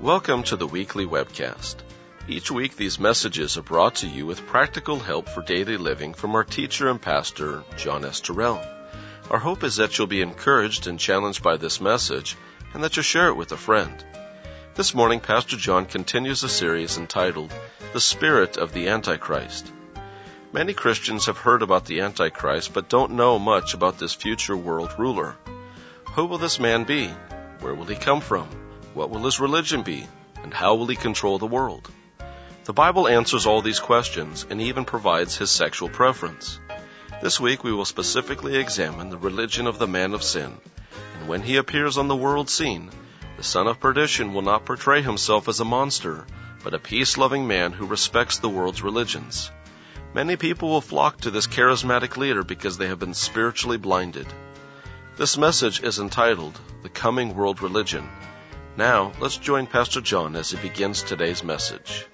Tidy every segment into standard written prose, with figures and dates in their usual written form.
Welcome to the weekly webcast. Each week these messages are brought to you with practical help for daily living from our teacher and pastor, John S. Terrell. Our hope is that you'll be encouraged and challenged by this message and that you'll share it with a friend. This morning, Pastor John continues a series entitled, The Spirit of the Antichrist. Many Christians have heard about the Antichrist but don't know much about this future world ruler. Who will this man be? Where will he come from? What will his religion be? And how will he control the world? The Bible answers all these questions and even provides his sexual preference. This week we will specifically examine the religion of the man of sin, and when he appears on the world scene, the son of perdition will not portray himself as a monster, but a peace-loving man who respects the world's religions. Many people will flock to this charismatic leader because they have been spiritually blinded. This message is entitled, The Coming World Religion. Now, let's join Pastor John as he begins today's message.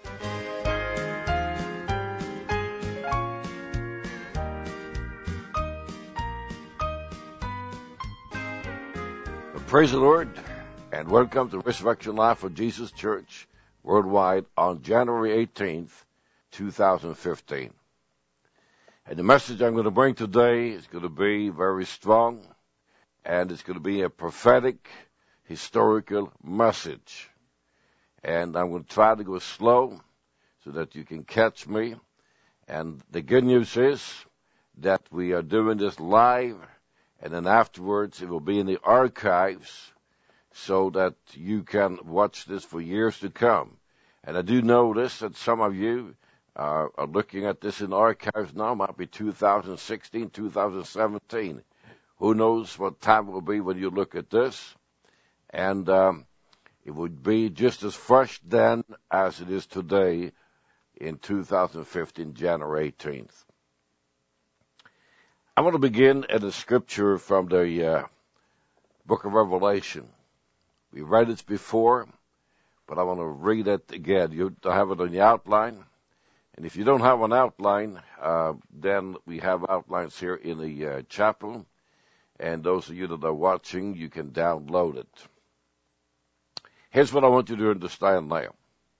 Praise the Lord, and welcome to Resurrection Life of Jesus Church worldwide on January 18th, 2015. And the message I'm going to bring today is going to be very strong, and it's going to be a prophetic, historical message. And I'm going to try to go slow so that you can catch me. And the good news is that we are doing this live, and then afterwards it will be in the archives so that you can watch this for years to come. And I do notice that some of you are looking at this in archives now. It might be 2016, 2017. Who knows what time it will be when you look at this. And it would be just as fresh then as it is today in 2015, January 18th. I want to begin at a scripture from the book of Revelation. We read it before, but I want to read it again. You have it on the outline. And if you don't have an outline, then we have outlines here in the chapel. And those of you that are watching, you can download it. Here's what I want you to understand now.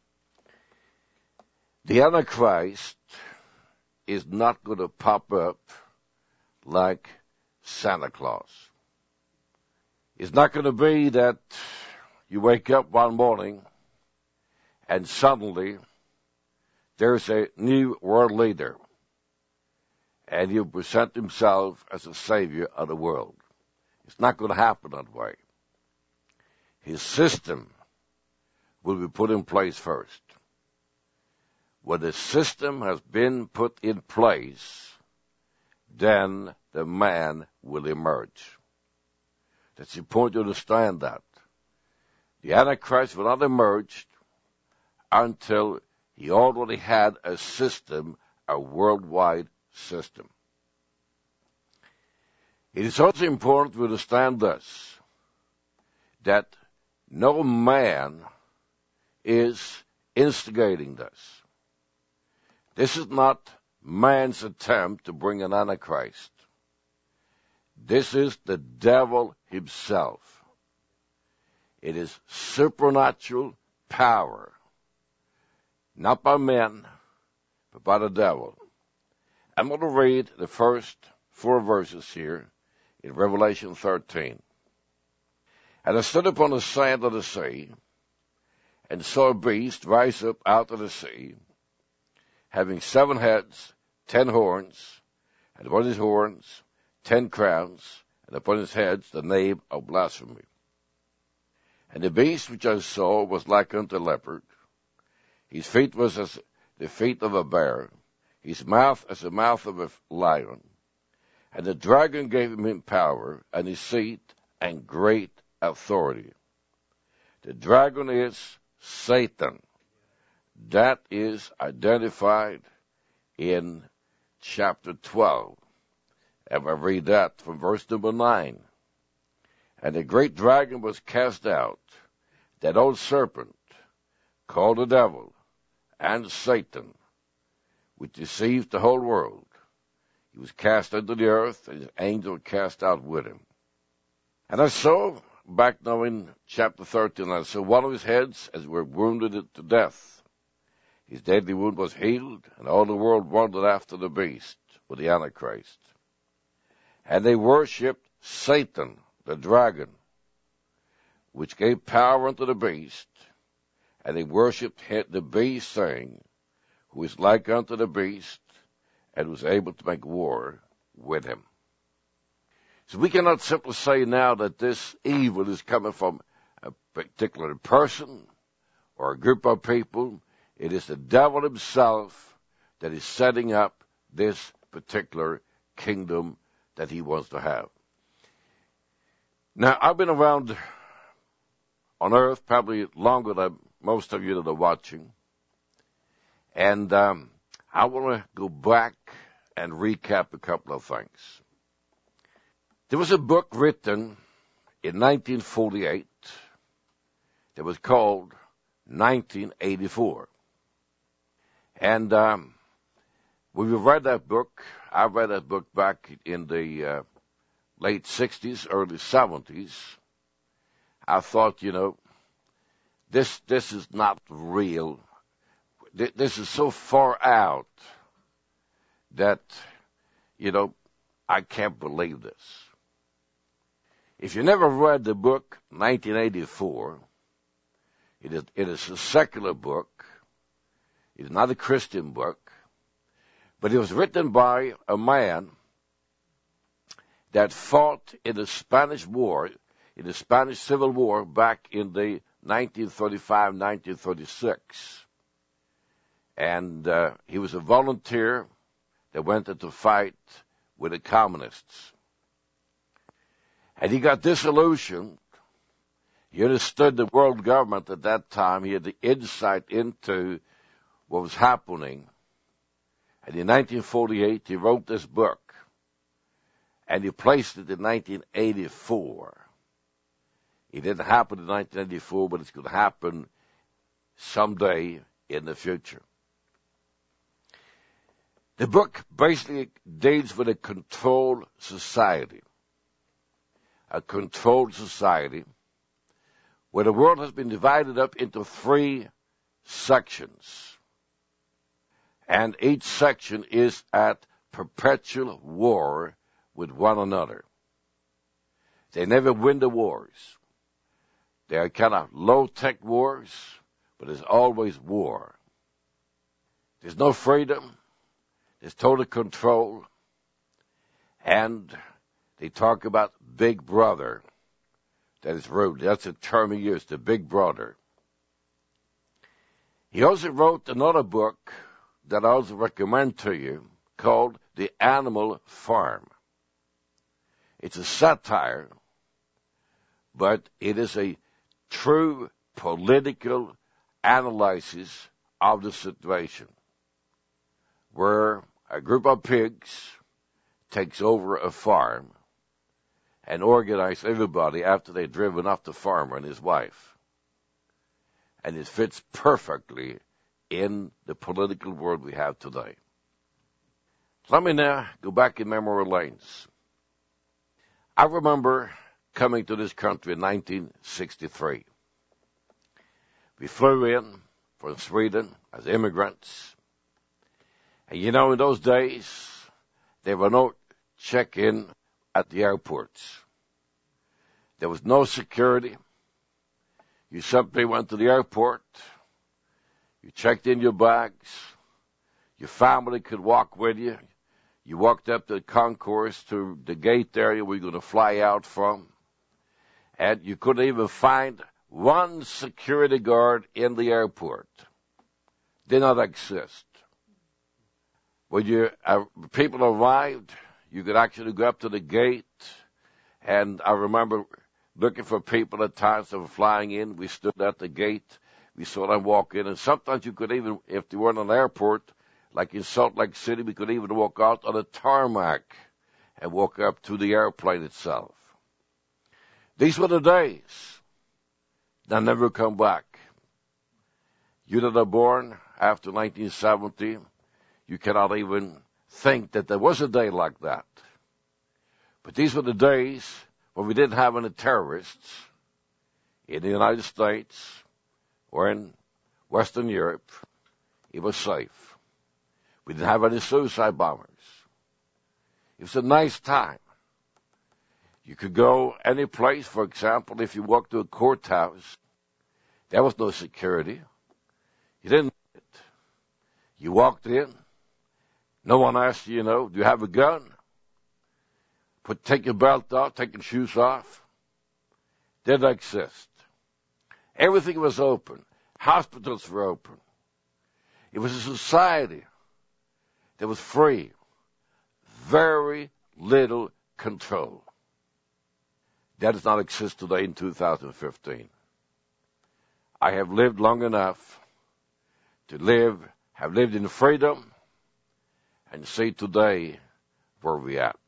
The Antichrist is not going to pop up like Santa Claus. It's not going to be that you wake up one morning and suddenly there's a new world leader and he'll present himself as a savior of the world. It's not going to happen that way. His system will be put in place first. When the system has been put in place, then the man will emerge. That's important to understand that. The Antichrist will not emerge until he already had a system, a worldwide system. It is also important to understand this, that no man is instigating this. This is not man's attempt to bring an Antichrist. This is the devil himself. It is supernatural power, not by men, but by the devil. I'm going to read the first 4 verses here in Revelation 13. And I stood upon the sand of the sea, and saw a beast rise up out of the sea, having 7 heads, 10 horns, and upon his horns 10 crowns, and upon his heads the name of blasphemy. And the beast which I saw was like unto a leopard. His feet was as the feet of a bear, his mouth as the mouth of a lion. And the dragon gave him power, and his seat, and great authority. The dragon is Satan. That is identified in chapter 12. And I read that from verse number 9. And the great dragon was cast out, that old serpent, called the devil, and Satan, which deceived the whole world. He was cast into the earth, and his angel cast out with him. And I saw back now in chapter 13. And so one of his heads, as were wounded to death, his deadly wound was healed, and all the world wondered after the beast, or the Antichrist. And they worshipped Satan, the dragon, which gave power unto the beast, and they worshipped the beast, saying, who is like unto the beast, and was able to make war with him. So we cannot simply say now that this evil is coming from a particular person or a group of people. It is the devil himself that is setting up this particular kingdom that he wants to have. Now, I've been around on earth probably longer than most of you that are watching. And I want to go back and recap a couple of things. There was a book written in 1948 that was called 1984. And when we read that book, I read that book back in the late 60s, early 70s. I thought, this is not real. This is so far out that, I can't believe this. If you never read the book 1984, it is a secular book. It is not a Christian book, but it was written by a man that fought in the Spanish War, in the Spanish Civil War back in the 1935, 1936. And he was a volunteer that went into fight with the communists. And he got disillusioned. He understood the world government at that time. He had the insight into what was happening. And in 1948, he wrote this book. And he placed it in 1984. It didn't happen in 1984, but it's going to happen someday in the future. The book basically deals with a controlled society. A controlled society where the world has been divided up into 3 sections. And each section is at perpetual war with one another. They never win the wars. They are kind of low-tech wars, but there's always war. There's no freedom. There's total control. And they talk about Big Brother. That is rude. That's a term he used, the Big Brother. He also wrote another book that I also recommend to you called The Animal Farm. It's a satire, but it is a true political analysis of the situation, where a group of pigs takes over a farm and organize everybody after they've driven off the farmer and his wife. And it fits perfectly in the political world we have today. Let me now go back in memory lanes. I remember coming to this country in 1963. We flew in from Sweden as immigrants. And in those days, there were no check-in at the airports. There was no security. You simply went to the airport. You checked in your bags. Your family could walk with you. You walked up the concourse to the gate area where you're going to fly out from. And you couldn't even find one security guard in the airport. Did not exist. When people arrived, you could actually go up to the gate. And I remember looking for people at times that were flying in. We stood at the gate. We saw them walk in. And sometimes you could even, if they weren't in an airport, like in Salt Lake City, we could even walk out on a tarmac and walk up to the airplane itself. These were the days that never come back. You that are born after 1970, you cannot even think that there was a day like that. But these were the days when we didn't have any terrorists. in the United States or in Western Europe, it was safe. We didn't have any suicide bombers. It was a nice time. You could go any place. For example, if you walked to a courthouse, there was no security. You didn't need it. You walked in. No one asked you, do you have a gun? Take your belt off, take your shoes off. Didn't exist. Everything was open. Hospitals were open. It was a society that was free. Very little control. That does not exist today in 2015. I have lived long enough to have lived in freedom, and see today where we're at.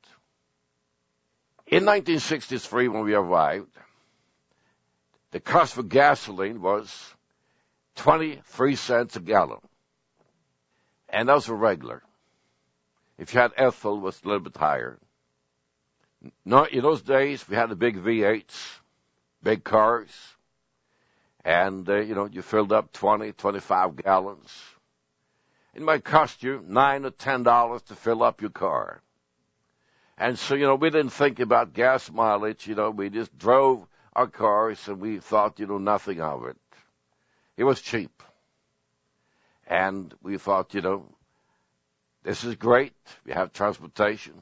In 1963, when we arrived, the cost for gasoline was 23 cents a gallon. And those were regular. If you had ethyl, it was a little bit higher. No, in those days, we had the big V8s, big cars, and, you filled up 20, 25 gallons. It might cost you $9 or $10 to fill up your car. And so, we didn't think about gas mileage, we just drove our cars and we thought, nothing of it. It was cheap. And we thought, this is great. We have transportation.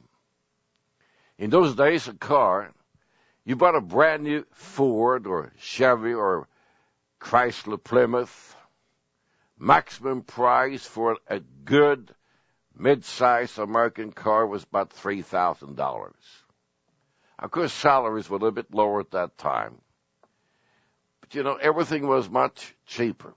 In those days, a car, you bought a brand new Ford or Chevy or Chrysler Plymouth. Maximum price for a good mid-sized American car was about $3,000. Of course, salaries were a little bit lower at that time. But, everything was much cheaper.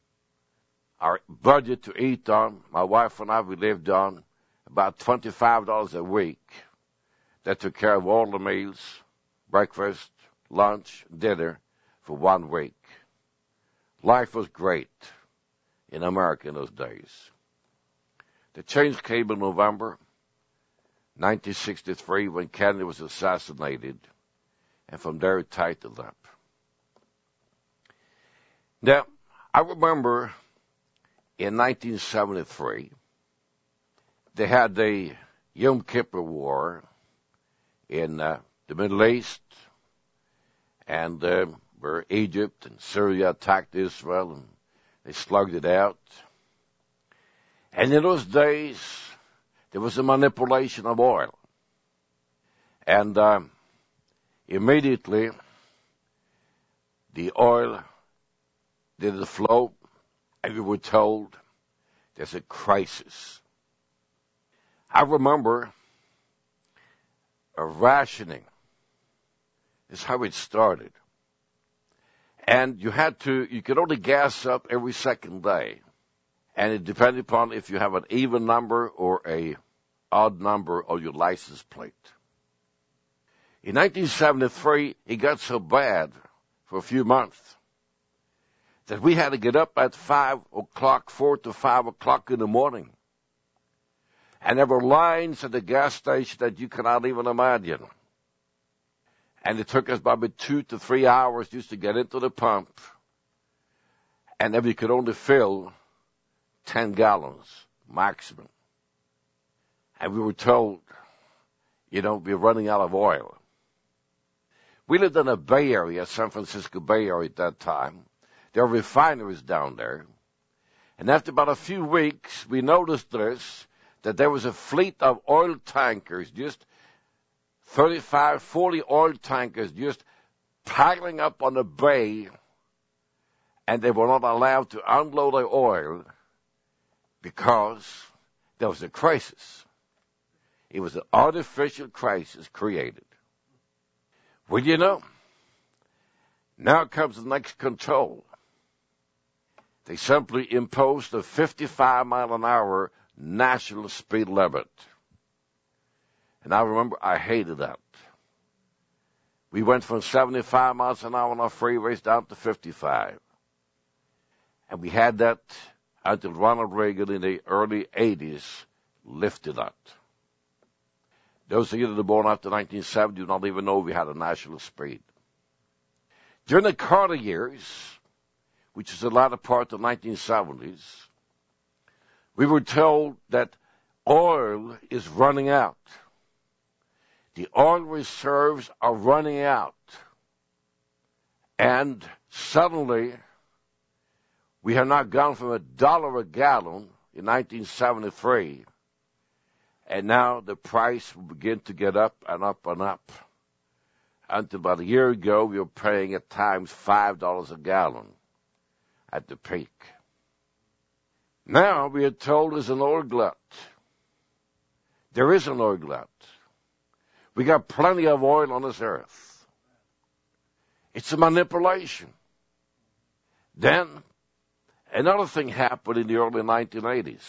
Our budget to eat on, my wife and I, we lived on about $25 a week. That took care of all the meals, breakfast, lunch, dinner for 1 week. Life was great in America in those days. The change came in November 1963 when Kennedy was assassinated, and from there it tightened up. Now, I remember in 1973, they had the Yom Kippur War in the Middle East, and where Egypt and Syria attacked Israel, and they slugged it out. And in those days, there was a manipulation of oil. And immediately, the oil didn't flow, and we were told there's a crisis. I remember a rationing. Is how it started. And you could only gas up every second day. And it depended upon if you have an even number or a odd number on your license plate. In 1973, it got so bad for a few months that we had to get up at 4 to 5 o'clock in the morning. And there were lines at the gas station that you cannot even imagine. And it took us probably 2 to 3 hours just to get into the pump. And then we could only fill 10 gallons maximum. And we were told, we're running out of oil. We lived in a Bay Area, San Francisco Bay Area at that time. There were refineries down there. And after about a few weeks, we noticed that there was a fleet of oil tankers, just 35, 40 oil tankers just piling up on the bay, and they were not allowed to unload their oil because there was a crisis. It was an artificial crisis created. Well, now comes the next control. They simply imposed a 55-mile-an-hour national speed limit. And I remember I hated that. We went from 75 miles an hour on our freeways down to 55. And we had that until Ronald Reagan in the early 80s lifted that. Those of you that were born after 1970 do not even know we had a national speed. During the Carter years, which is the latter part of the 1970s, we were told that oil is running out. The oil reserves are running out. And suddenly, we have now gone from $1 a gallon in 1973, and now the price will begin to get up and up and up. Until about a year ago, we were paying at times $5 a gallon at the peak. Now we are told there's an oil glut. There is an oil glut. We got plenty of oil on this earth. It's a manipulation. Then another thing happened in the early 1980s.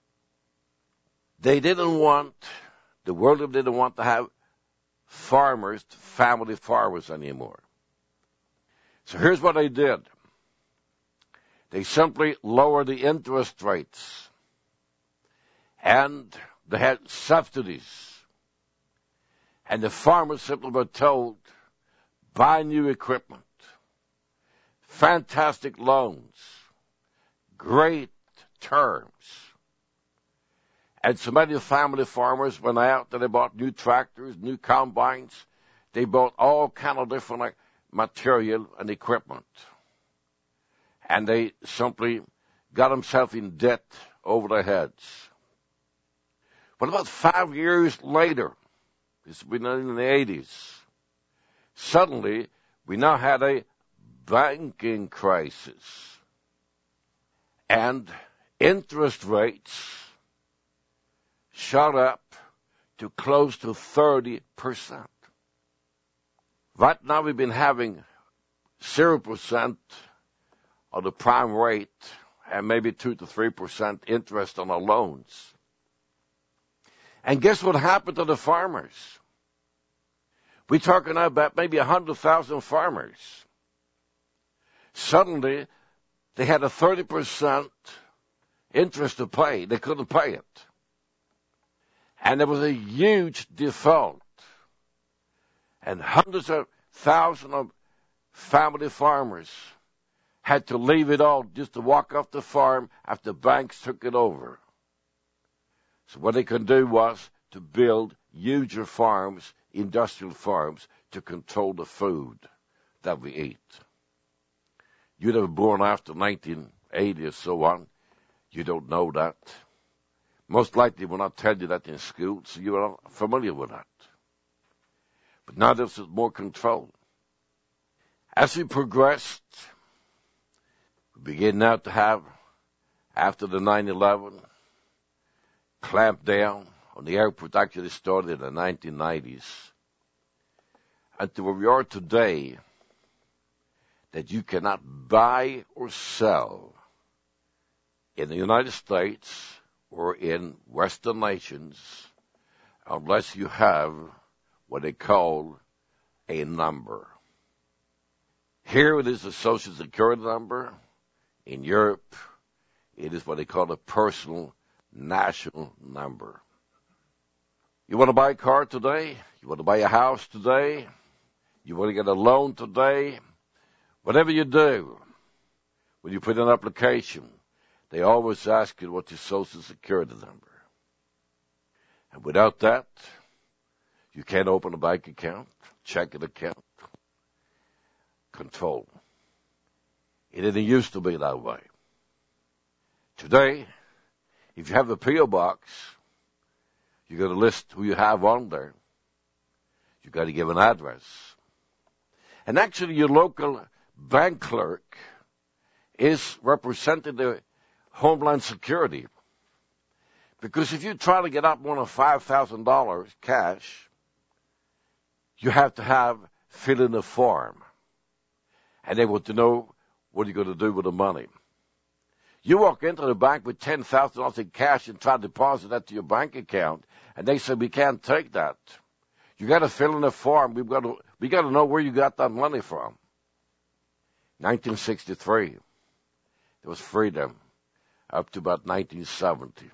The world didn't want to have farmers, family farmers anymore. So here's what they did. They simply lowered the interest rates. And they had subsidies. And the farmers simply were told, buy new equipment, fantastic loans, great terms. And so many family farmers went out and they bought new tractors, new combines. They bought all kind of different material and equipment. And they simply got themselves in debt over their heads. But about 5 years later, this has been in the 80s, suddenly we now had a banking crisis. And interest rates shot up to close to 30%. Right now we've been having 0% of the prime rate and maybe 2 to 3% interest on our loans. And guess what happened to the farmers? We're talking about maybe 100,000 farmers. Suddenly, they had a 30% interest to pay. They couldn't pay it. And there was a huge default. And hundreds of thousands of family farmers had to leave it all just to walk off the farm after banks took it over. So what they could do was to build huger farms, industrial farms, to control the food that we eat. You that were born after 1980 or so on, you don't know that. Most likely will not tell you that in school, so you are not familiar with that. But now there's more control. As we progressed, we begin now to have, after the 9/11, clamp down on the airport. Actually started in the 1990s. Until where we are today, that you cannot buy or sell in the United States or in Western nations unless you have what they call a number. Here it is a Social Security number. In Europe, it is what they call a personal national number. You want to buy a car today? You want to buy a house today? You want to get a loan today? Whatever you do, when you put in an application, they always ask you what's your Social Security number. And without that, you can't open a bank account, checking account, control. It didn't used to be that way. Today, if you have a P.O. box, you got to list who you have on there. You got to give an address. And actually, your local bank clerk is representing the Homeland Security. Because if you try to get up more than $5,000 cash, you have to fill in a form. And they want to know what you're going to do with the money. You walk into the bank with $10,000 in cash and try to deposit that to your bank account, and they say, we can't take that. You got to fill in a form. We got to know where you got that money from. 1963, there was freedom up to about 1970.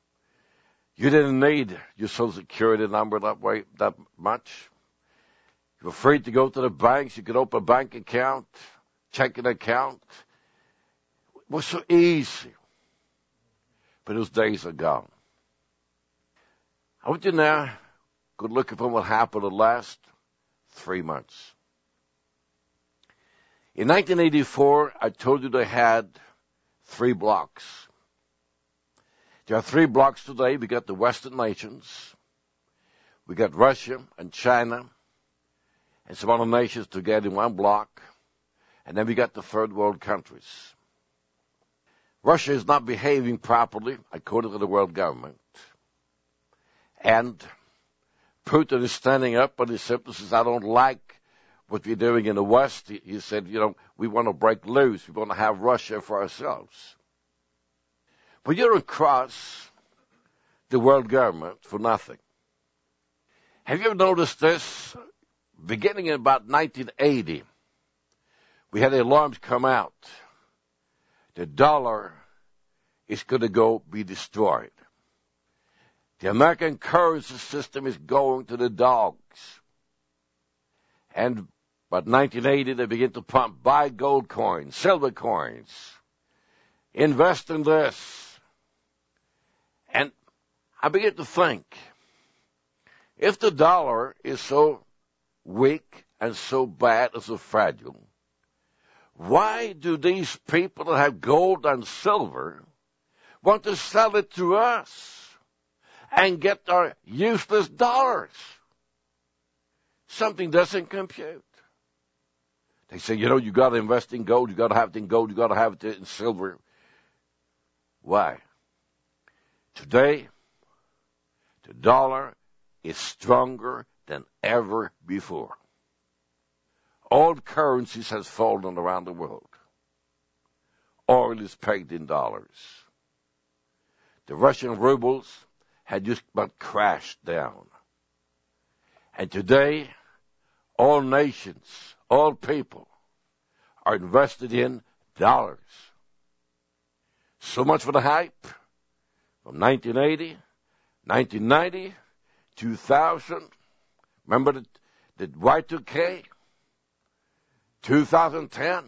You didn't need your Social Security number that much. You were free to go to the banks. You could open a bank account, checking account. It was so easy. But those days are gone. I want you now go look at what happened the last 3 months. In 1984, I told you they had 3 blocks. There are 3 blocks today. We got the Western nations. We got Russia and China and some other nations together in one block. And then we got the third world countries. Russia is not behaving properly, according to the world government. And Putin is standing up, but he simply says, I don't like what we're doing in the West. He said, we want to break loose. We want to have Russia for ourselves. But you don't cross the world government for nothing. Have you ever noticed this? Beginning in about 1980, we had alarms come out. The dollar is going to be destroyed. The American currency system is going to the dogs. And by 1980, they begin to buy gold coins, silver coins, invest in this. And I begin to think, if the dollar is so weak and so bad and so fragile, why do these people that have gold and silver want to sell it to us and get our useless dollars? Something doesn't compute. They say, you got to invest in gold, you got to have it in gold, you got to have it in silver. Why? Today, the dollar is stronger than ever before. All currencies has fallen around the world. Oil is pegged in dollars. The Russian rubles had just about crashed down. And today, all nations, all people are invested in dollars. So much for the hype from 1980, 1990, 2000. Remember the Y2K? 2010.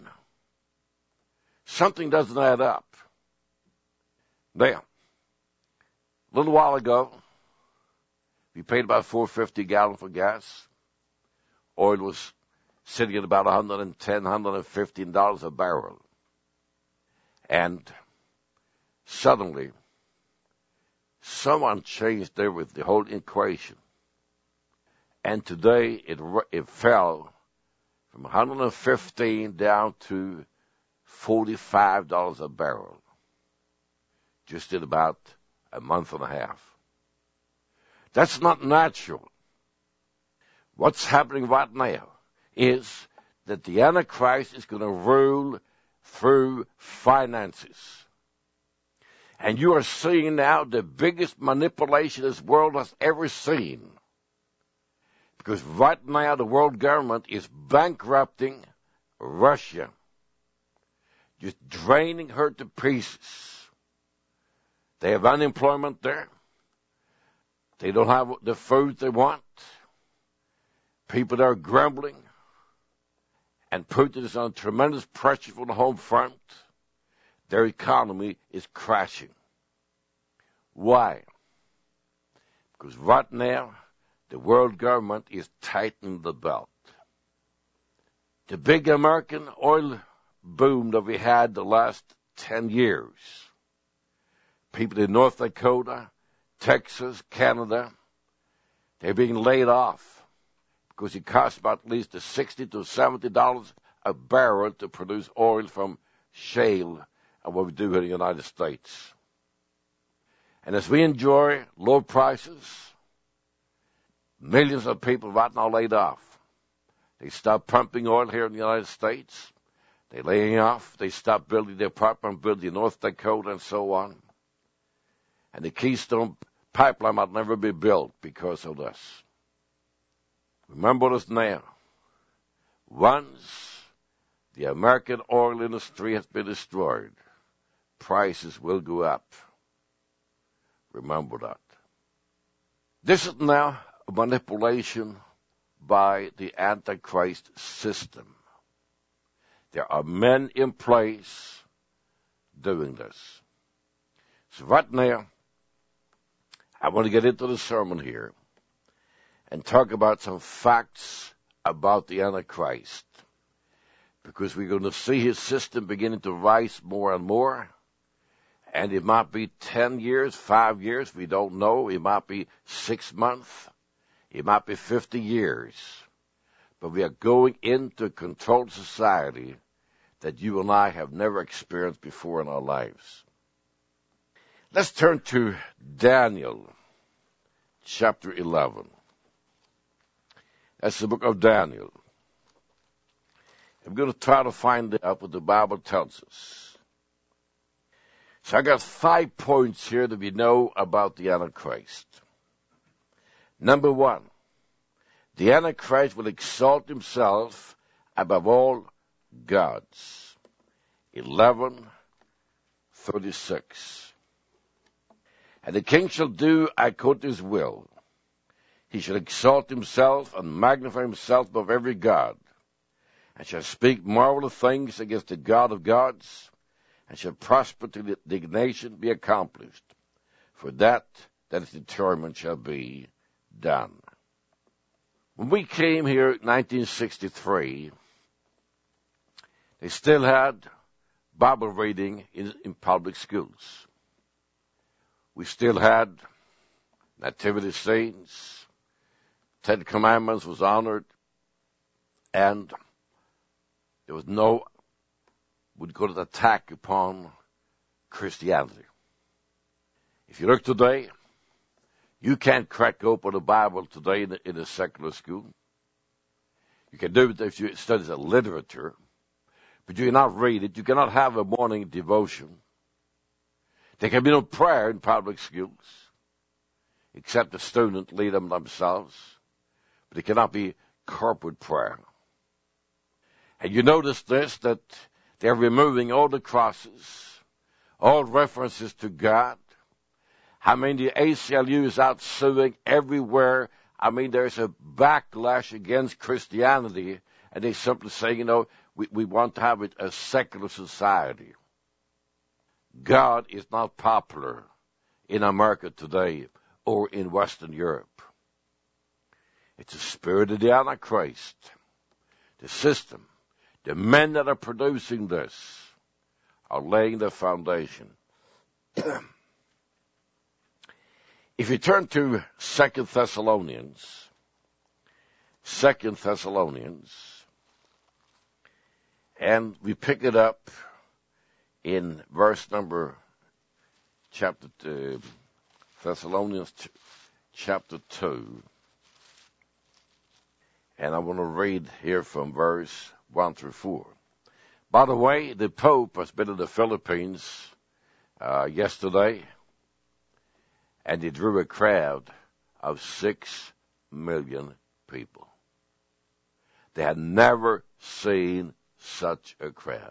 Something doesn't add up. Now, a little while ago, we paid about $4.50 a gallon for gas. Oil was sitting at about $110, $115 a barrel. And suddenly, someone changed the whole equation. And today, it fell from $115 down to $45 a barrel. Just in about a month and a half. That's not natural. What's happening right now is that the Antichrist is going to rule through finances. And you are seeing now the biggest manipulation this world has ever seen. Because right now the world government is bankrupting Russia. Just draining her to pieces. They have unemployment there. They don't have the food they want. People are grumbling. And Putin is under tremendous pressure from the home front. Their economy is crashing. Why? Because right now, the world government is tightening the belt. The big American oil boom that we had the last 10 years. People in North Dakota, Texas, Canada, they're being laid off because it costs about at least $60 to $70 a barrel to produce oil from shale and what we do here in the United States. And as we enjoy low prices, millions of people right now laid off. They stop pumping oil here in the United States. They're laying off. They stop building their apartment building in North Dakota and so on. And the Keystone Pipeline might never be built because of this. Remember this now. Once the American oil industry has been destroyed, prices will go up. Remember that. This is now a manipulation by the Antichrist system. There are men in place doing this. So right now, I want to get into the sermon here and talk about some facts about the Antichrist, because we're going to see his system beginning to rise more and more, and it might be 10 years, 5 years, we don't know. It might be 6 months. It might be 50 years. But we are going into a controlled society that you and I have never experienced before in our lives. Let's turn to Daniel, chapter 11. That's the book of Daniel. I'm going to try to find out what the Bible tells us. So I got 5 points here that we know about the Antichrist. Number 1, the Antichrist will exalt himself above all gods. 11:36. And the king shall do according to his will. He shall exalt himself and magnify himself above every god, and shall speak marvelous things against the God of gods, and shall prosper till the indignation be accomplished. For that is determined shall be done. When we came here in 1963, they still had Bible reading in public schools. We still had nativity scenes. 10 Commandments was honored, and there was no, would go to attack upon Christianity. If you look today, you can't crack open a Bible today in a secular school. You can do it if you study the literature, but you cannot read it. You cannot have a morning devotion. There can be no prayer in public schools, except the students lead them themselves. But it cannot be corporate prayer. And you notice this, that they're removing all the crosses, all references to God. I mean, the ACLU is out suing everywhere. I mean, there's a backlash against Christianity, and they simply say, we want to have a secular society. God is not popular in America today or in Western Europe. It's the spirit of the Antichrist, the system. The men that are producing this are laying the foundation. If you turn to 2 Thessalonians, and we pick it up in verse number, Thessalonians chapter 2. And I want to read here from verse 1 through 4. By the way, the Pope has been in the Philippines yesterday, and he drew a crowd of 6 million people. They had never seen such a crowd.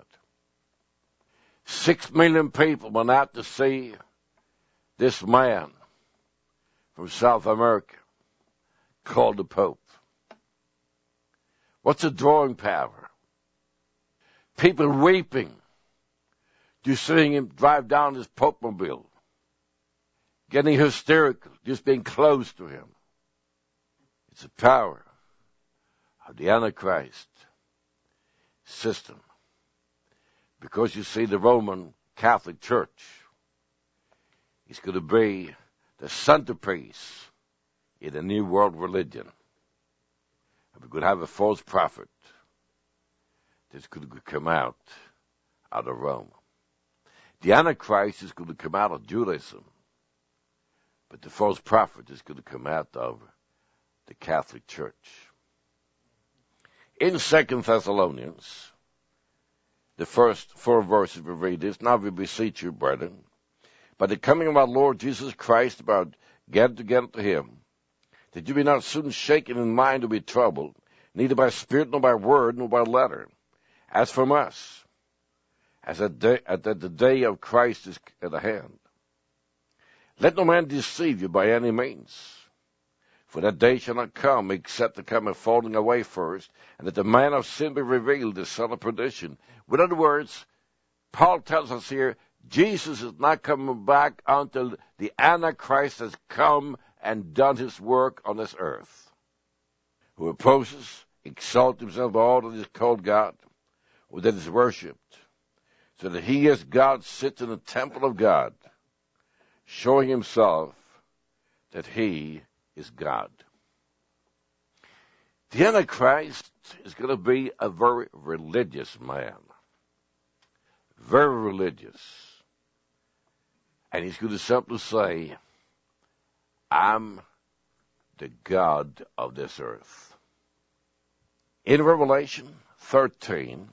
6 million people went out to see this man from South America called the Pope. What's the drawing power? People weeping, just seeing him drive down his Pope-mobile, getting hysterical, just being close to him. It's the power of the Antichrist system. Because you see, the Roman Catholic Church is going to be the centerpiece in a new world religion. And we're going to have a false prophet that's going to come out of Rome. The Antichrist is going to come out of Judaism, but the false prophet is going to come out of the Catholic Church. In 2 Thessalonians, the first 4 verses we read this: Now we beseech you, brethren, by the coming of our Lord Jesus Christ, about gathered together to him, that you be not soon shaken in mind or be troubled, neither by spirit, nor by word, nor by letter, as from us, as that the day of Christ is at hand. Let no man deceive you by any means. For that day shall not come, except there come a falling away first, and that the man of sin be revealed, the son of perdition. In other words, Paul tells us here, Jesus is not coming back until the Antichrist has come and done his work on this earth. Who opposes, exalts himself all that is called God, or that is worshipped, so that he as God sits in the temple of God, showing himself that he is God. The Antichrist is going to be a very religious man. Very religious. And he's going to simply say, I'm the God of this earth. In Revelation 13,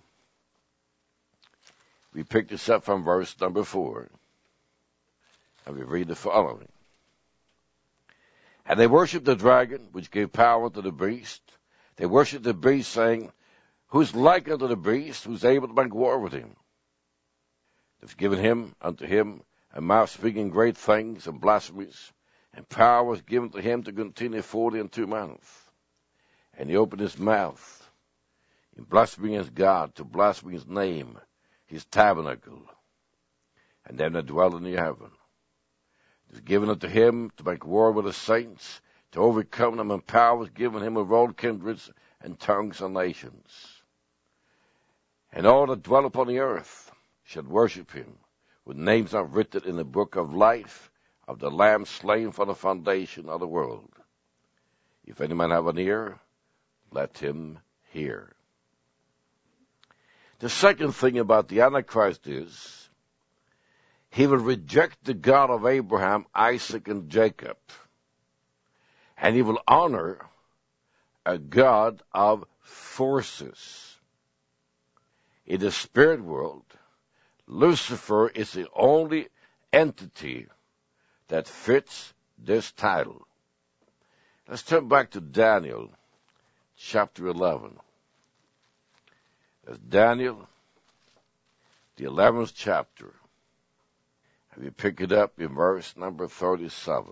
we pick this up from verse number 4, and we read the following. And they worshipped the dragon, which gave power to the beast. They worshipped the beast, saying, Who's like unto the beast, who's able to make war with him? They've given unto him a mouth speaking great things and blasphemies, and power was given to him to continue 42 months. And he opened his mouth in blaspheming his God, to blaspheme his name, his tabernacle, and them that dwell in the heaven. It was given unto him to make war with the saints, to overcome them, and power was given him of all kindreds and tongues and nations. And all that dwell upon the earth shall worship him, with names not written in the book of life of the Lamb slain for the foundation of the world. If any man have an ear, let him hear. The second thing about the Antichrist is, he will reject the God of Abraham, Isaac, and Jacob, and he will honor a God of forces. In the spirit world, Lucifer is the only entity that fits this title. Let's turn back to Daniel chapter 11. That's Daniel, the 11th chapter. And we pick it up in verse number 37.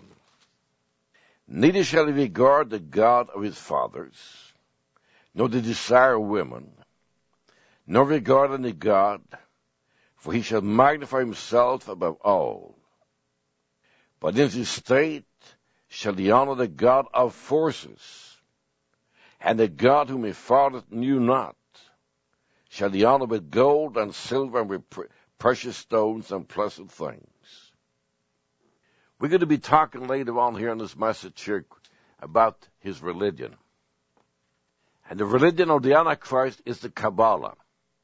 Neither shall he regard the God of his fathers, nor the desire of women, nor regard any God, for he shall magnify himself above all. But in his state shall he honor the God of forces, and the God whom his fathers knew not shall he honor with gold and silver and with precious stones and pleasant things. We're going to be talking later on here in this message here about his religion. And the religion of the Antichrist is the Kabbalah.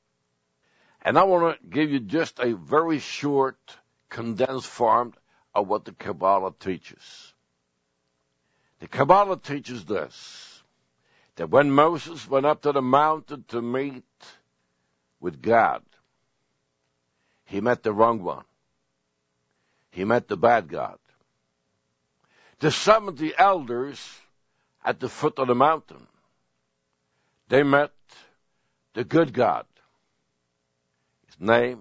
And I want to give you just a very short, condensed form of what the Kabbalah teaches. The Kabbalah teaches this, that when Moses went up to the mountain to meet with God, he met the wrong one. He met the bad God. The 70 elders at the foot of the mountain, they met the good God. His name,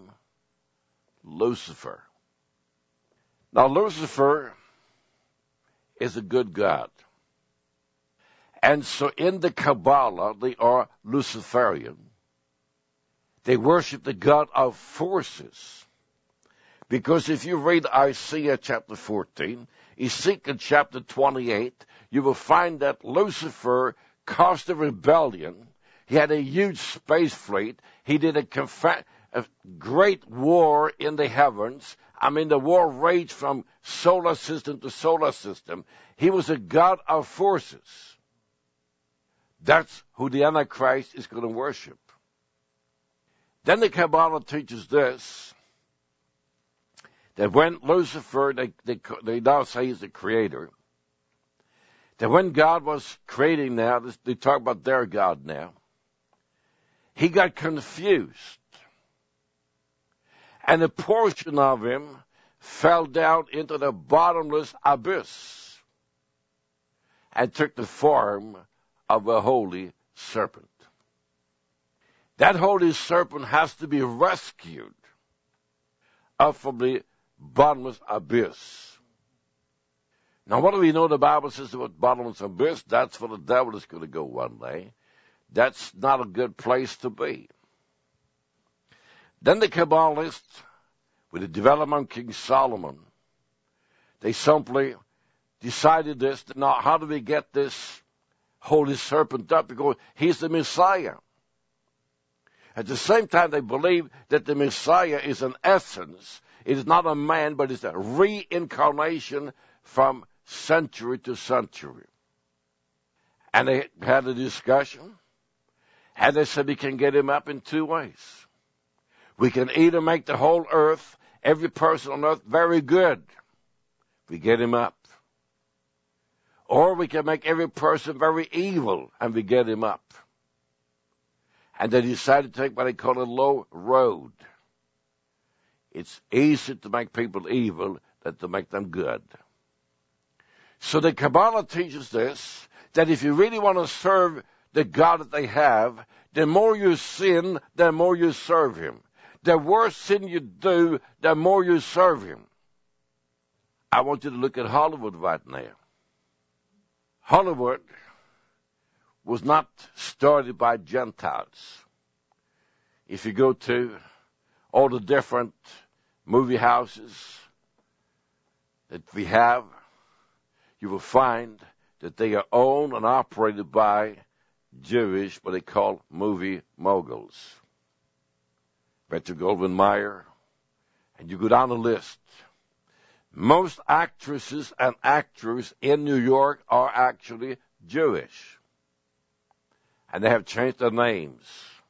Lucifer. Now, Lucifer is a good God. And so in the Kabbalah, they are Luciferian. They worship the God of forces. Because if you read Isaiah chapter 14, Ezekiel chapter 28, you will find that Lucifer caused a rebellion. He had a huge space fleet. He did a great war in the heavens. I mean, the war raged from solar system to solar system. He was a God of forces. That's who the Antichrist is going to worship. Then the Kabbalah teaches this, that when Lucifer, they now say he's the creator, that when God was creating now, they talk about their God now, he got confused. And a portion of him fell down into the bottomless abyss and took the form of a holy serpent. That holy serpent has to be rescued up from the bottomless abyss. Now, what do we know? The Bible says about bottomless abyss, that's where the devil is going to go one day. That's not a good place to be. Then the Kabbalists, with the development of King Solomon, they simply decided this. Now, how do we get this holy serpent up? Because he's the Messiah. At the same time, they believe that the Messiah is an essence. It is not a man, but it's a reincarnation from century to century. And they had a discussion, and they said we can get him up in two ways. We can either make the whole earth, every person on earth, very good. We get him up. Or we can make every person very evil, and we get him up. And they decided to take what they call a low road. It's easier to make people evil than to make them good. So the Kabbalah teaches this, that if you really want to serve the God that they have, the more you sin, the more you serve him. The worse sin you do, the more you serve him. I want you to look at Hollywood right now. Hollywood was not started by Gentiles. If you go to all the different movie houses that we have, you will find that they are owned and operated by Jewish, what they call movie moguls. Metro-Goldwyn-Mayer, and you go down the list. Most actresses and actors in New York are actually Jewish. And they have changed their names.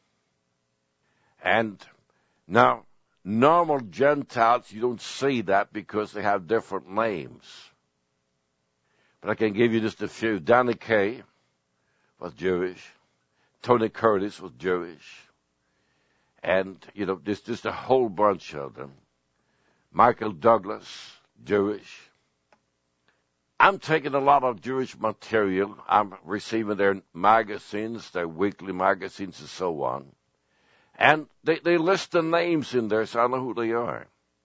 And now, normal Gentiles, you don't see that because they have different names. But I can give you just a few. Danny Kaye was Jewish. Tony Curtis was Jewish. And, there's just a whole bunch of them. Michael Douglas, Jewish. I'm taking a lot of Jewish material. I'm receiving their magazines, their weekly magazines and so on. And they list the names in there, so I know who they are.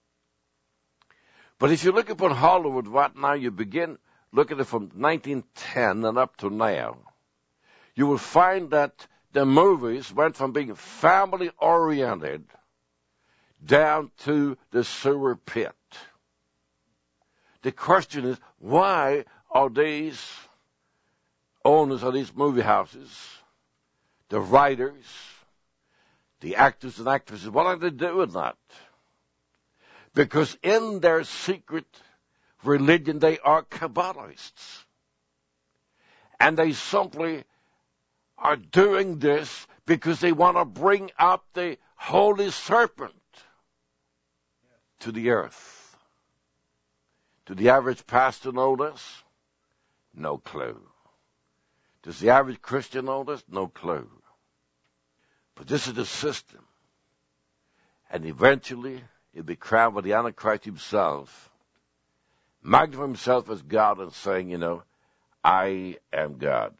But if you look upon Hollywood right now, you begin looking at it from 1910 and up to now, you will find that the movies went from being family-oriented down to the sewer pit. The question is, why are these owners of these movie houses, the writers, the actors and actresses, what are they doing that? Because in their secret religion, they are Kabbalists. And they simply are doing this because they want to bring up the holy serpent to the earth. Do the average pastor know this? No clue. Does the average Christian know this? No clue. But this is the system. And eventually, he'll be crowned with the Antichrist himself, magnifying himself as God and saying, I am God.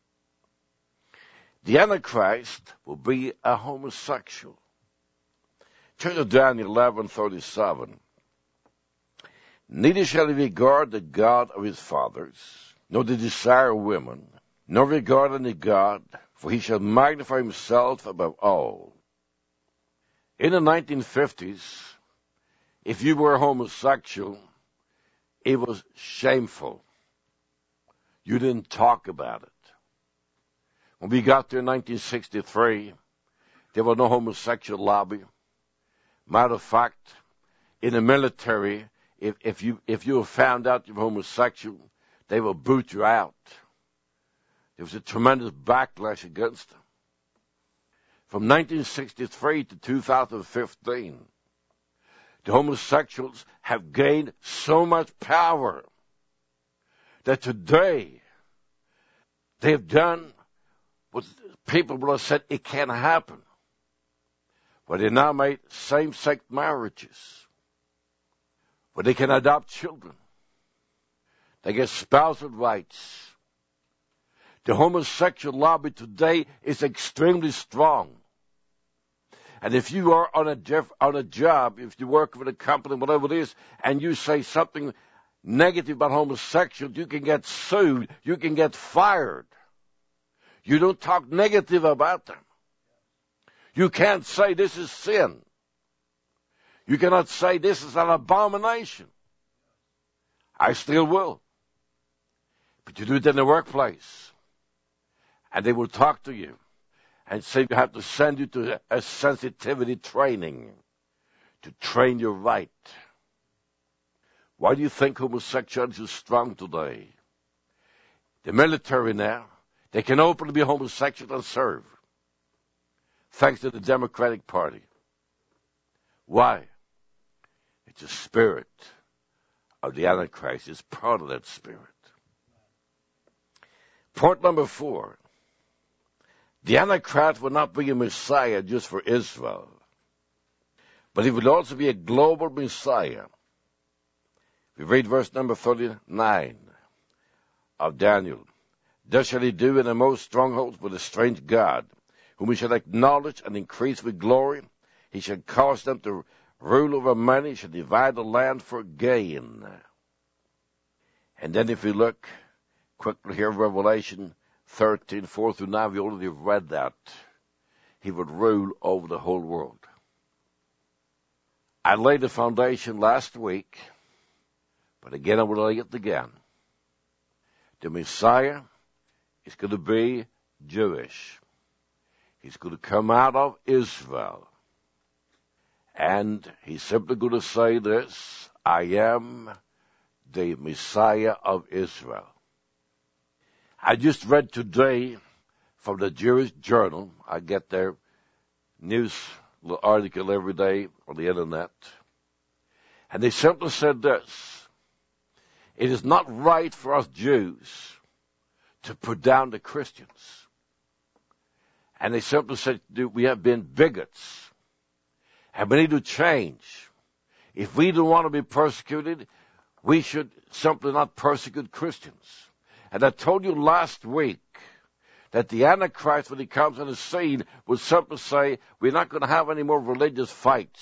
The Antichrist will be a homosexual. Turn to Daniel 11:37. Neither shall he regard the God of his fathers, nor the desire of women, nor regard any God, for he shall magnify himself above all. In the 1950s, if you were homosexual, it was shameful. You didn't talk about it. When we got there in 1963, there was no homosexual lobby. Matter of fact, in the military, if you were found out you were homosexual, they would boot you out. There was a tremendous backlash against them. From 1963 to 2015, the homosexuals have gained so much power that today they have done what people would have said it can't happen. But they now made same-sex marriages, where they can adopt children. They get spousal rights. The homosexual lobby today is extremely strong. And if you are on a job, if you work with a company, whatever it is, and you say something negative about homosexuals, you can get sued, you can get fired. You don't talk negative about them. You can't say this is sin. You cannot say this is an abomination. I still will. But you do it in the workplace. And they will talk to you and say you have to send you to a sensitivity training to train you right. Why do you think homosexuality is strong today? The military now, they can openly be homosexual and serve, thanks to the Democratic Party. Why? It's a spirit of the Antichrist. It's part of that spirit. Point number 4. The Antichrist will not be a Messiah just for Israel, but he will also be a global Messiah. We read verse number 39 of Daniel. Thus shall he do in the most strongholds with a strange God, whom he shall acknowledge and increase with glory. He shall cause them to rule over many, shall divide the land for gain. And then if we look quickly here, Revelation 13, 4 through 9, we already read that. He would rule over the whole world. I laid the foundation last week, but again I will lay it again. The Messiah is going to be Jewish. He's going to come out of Israel. And he's simply going to say this: I am the Messiah of Israel. I just read today from the Jewish Journal. I get their news article every day on the internet. And they simply said this: it is not right for us Jews to put down the Christians. And they simply said we have been bigots. And we need to change. If we don't want to be persecuted, we should simply not persecute Christians. And I told you last week that the Antichrist, when he comes on the scene, will simply say, we're not going to have any more religious fights.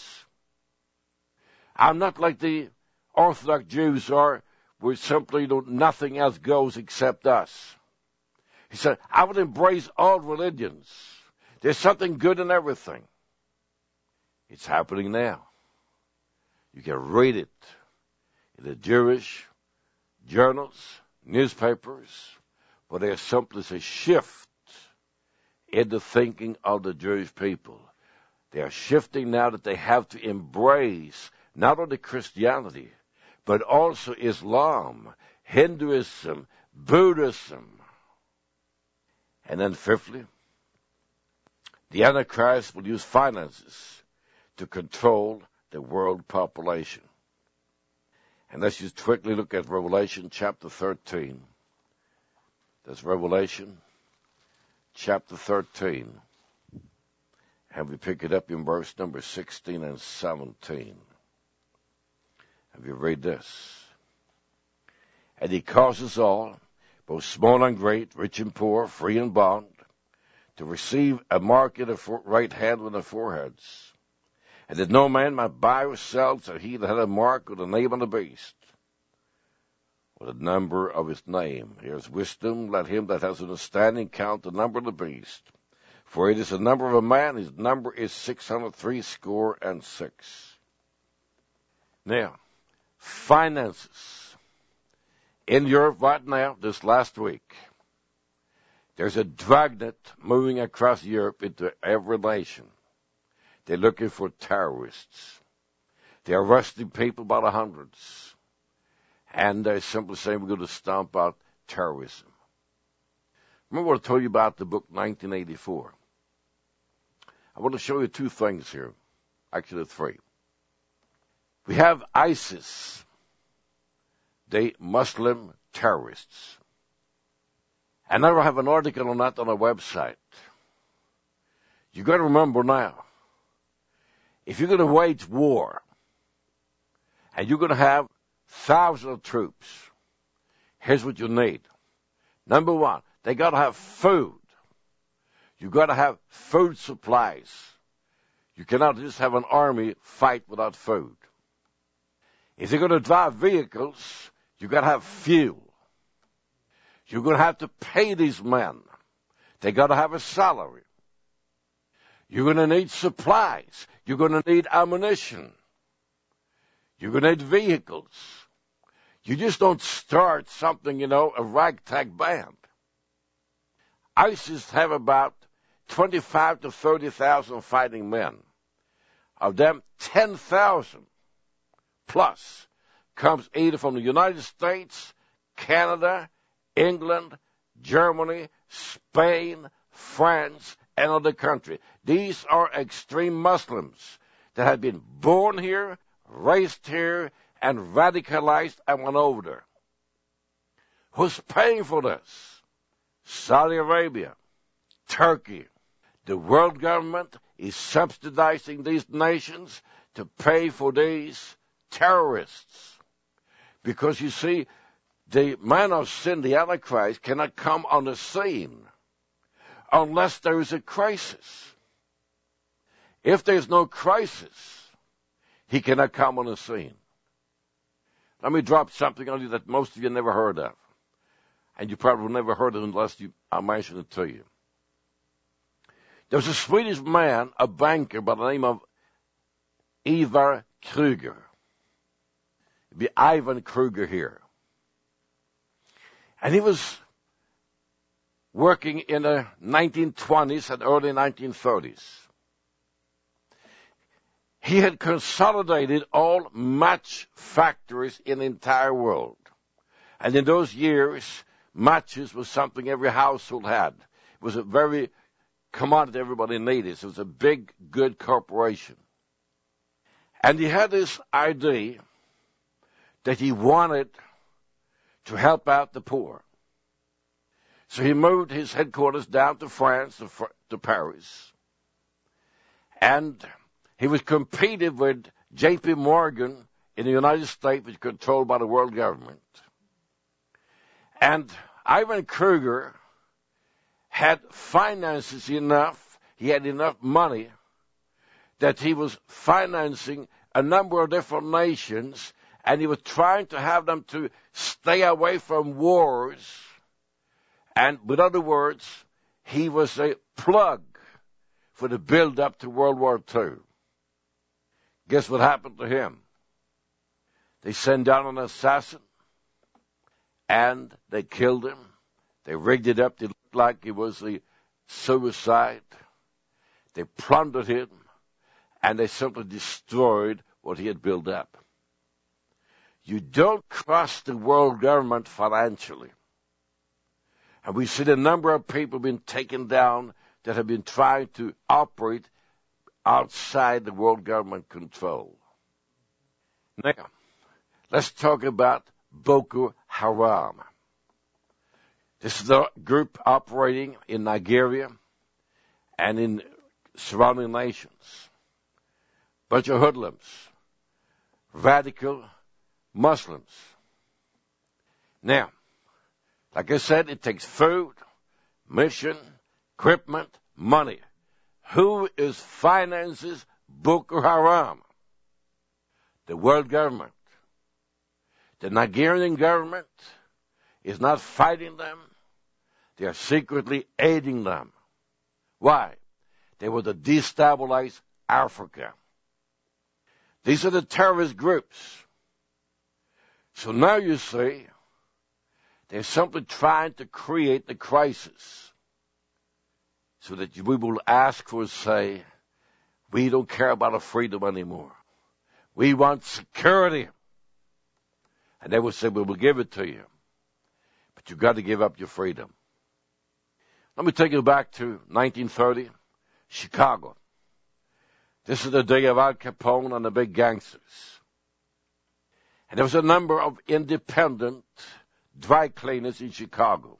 I'm not like the Orthodox Jews are, where simply nothing else goes except us. He said, I would embrace all religions. There's something good in everything. It's happening now. You can read it in the Jewish journals, newspapers, but there's simply a shift in the thinking of the Jewish people. They are shifting now that they have to embrace not only Christianity, but also Islam, Hinduism, Buddhism. And then fifthly, the Antichrist will use finances to control the world population. And let's just quickly look at Revelation chapter 13. That's Revelation chapter 13. And we pick it up in verse number 16 and 17. And we read this. And he causes all, both small and great, rich and poor, free and bond, to receive a mark in the right hand with the foreheads. And that no man might buy or sell, so he that had a mark with the name of the beast, or the number of his name. Here's wisdom. Let him that has understanding count the number of the beast. For it is the number of a man, his number is 666. Now, finances. In Europe right now, this last week, there's a dragnet moving across Europe into every nation. They're looking for terrorists. They're arresting people by the hundreds. And they're simply saying we're going to stomp out terrorism. Remember what I told you about the book 1984? I want to show you 2 things here. Actually 3. We have ISIS, the Muslim terrorists. And I have an article on that on our website. You got to remember now, if you're going to wage war, and you're going to have thousands of troops, here's what you need. Number 1, they got to have food. You got to have food supplies. You cannot just have an army fight without food. If they're going to drive vehicles, You got to have fuel. You're going to have to pay these men. They got to have a salary. You're going to need supplies. You're going to need ammunition. You're going to need vehicles. You just don't start something, a ragtag band. ISIS have about 25 to 30,000 fighting men. Of them, 10,000 plus comes either from the United States, Canada, England, Germany, Spain, France, and other countries. These are extreme Muslims that have been born here, raised here, and radicalized and went over there. Who's paying for this? Saudi Arabia, Turkey. The world government is subsidizing these nations to pay for these terrorists. Because you see, the man of sin, the Antichrist, cannot come on the scene unless there is a crisis. If there's no crisis, he cannot come on the scene. Let me drop something on you that most of you never heard of. And you probably will never heard it unless I mention it to you. There was a Swedish man, a banker by the name of Ivar Kruger. It'd be Ivan Kruger here. And he was working in the 1920s and early 1930s. He had consolidated all match factories in the entire world. And in those years, matches was something every household had. It was a very commodity everybody needed. So it was a big, good corporation. And he had this idea that he wanted to help out the poor. So he moved his headquarters down to France, to Paris. And he was competing with J.P. Morgan in the United States, which is controlled by the world government. And Ivan Kruger had finances enough, he had enough money, that he was financing a number of different nations, and he was trying to have them to stay away from wars. And with other words, he was a plug for the build-up to World War II. Guess what happened to him? They sent down an assassin, and they killed him. They rigged it up to look like it was a suicide. They plundered him, and they simply destroyed what he had built up. You don't trust the world government financially. And we see the number of people being taken down that have been trying to operate outside the world government control. Now, let's talk about Boko Haram. This is the group operating in Nigeria and in surrounding nations. Bunch of hoodlums, radical Muslims. Now, like I said, it takes food, mission, equipment, money. Who finances Boko Haram? The world government. The Nigerian government is not fighting them. They are secretly aiding them. Why? They want to destabilize Africa. These are the terrorist groups. So now you see, they're simply trying to create the crisis so that we will ask for, say, we don't care about our freedom anymore. We want security. And they will say, we will give it to you. But you've got to give up your freedom. Let me take you back to 1930, Chicago. This is the day of Al Capone and the big gangsters. And there was a number of independent dry cleaners in Chicago.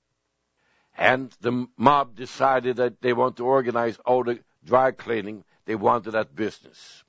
And the mob decided that they want to organize all the dry cleaning. They wanted that business.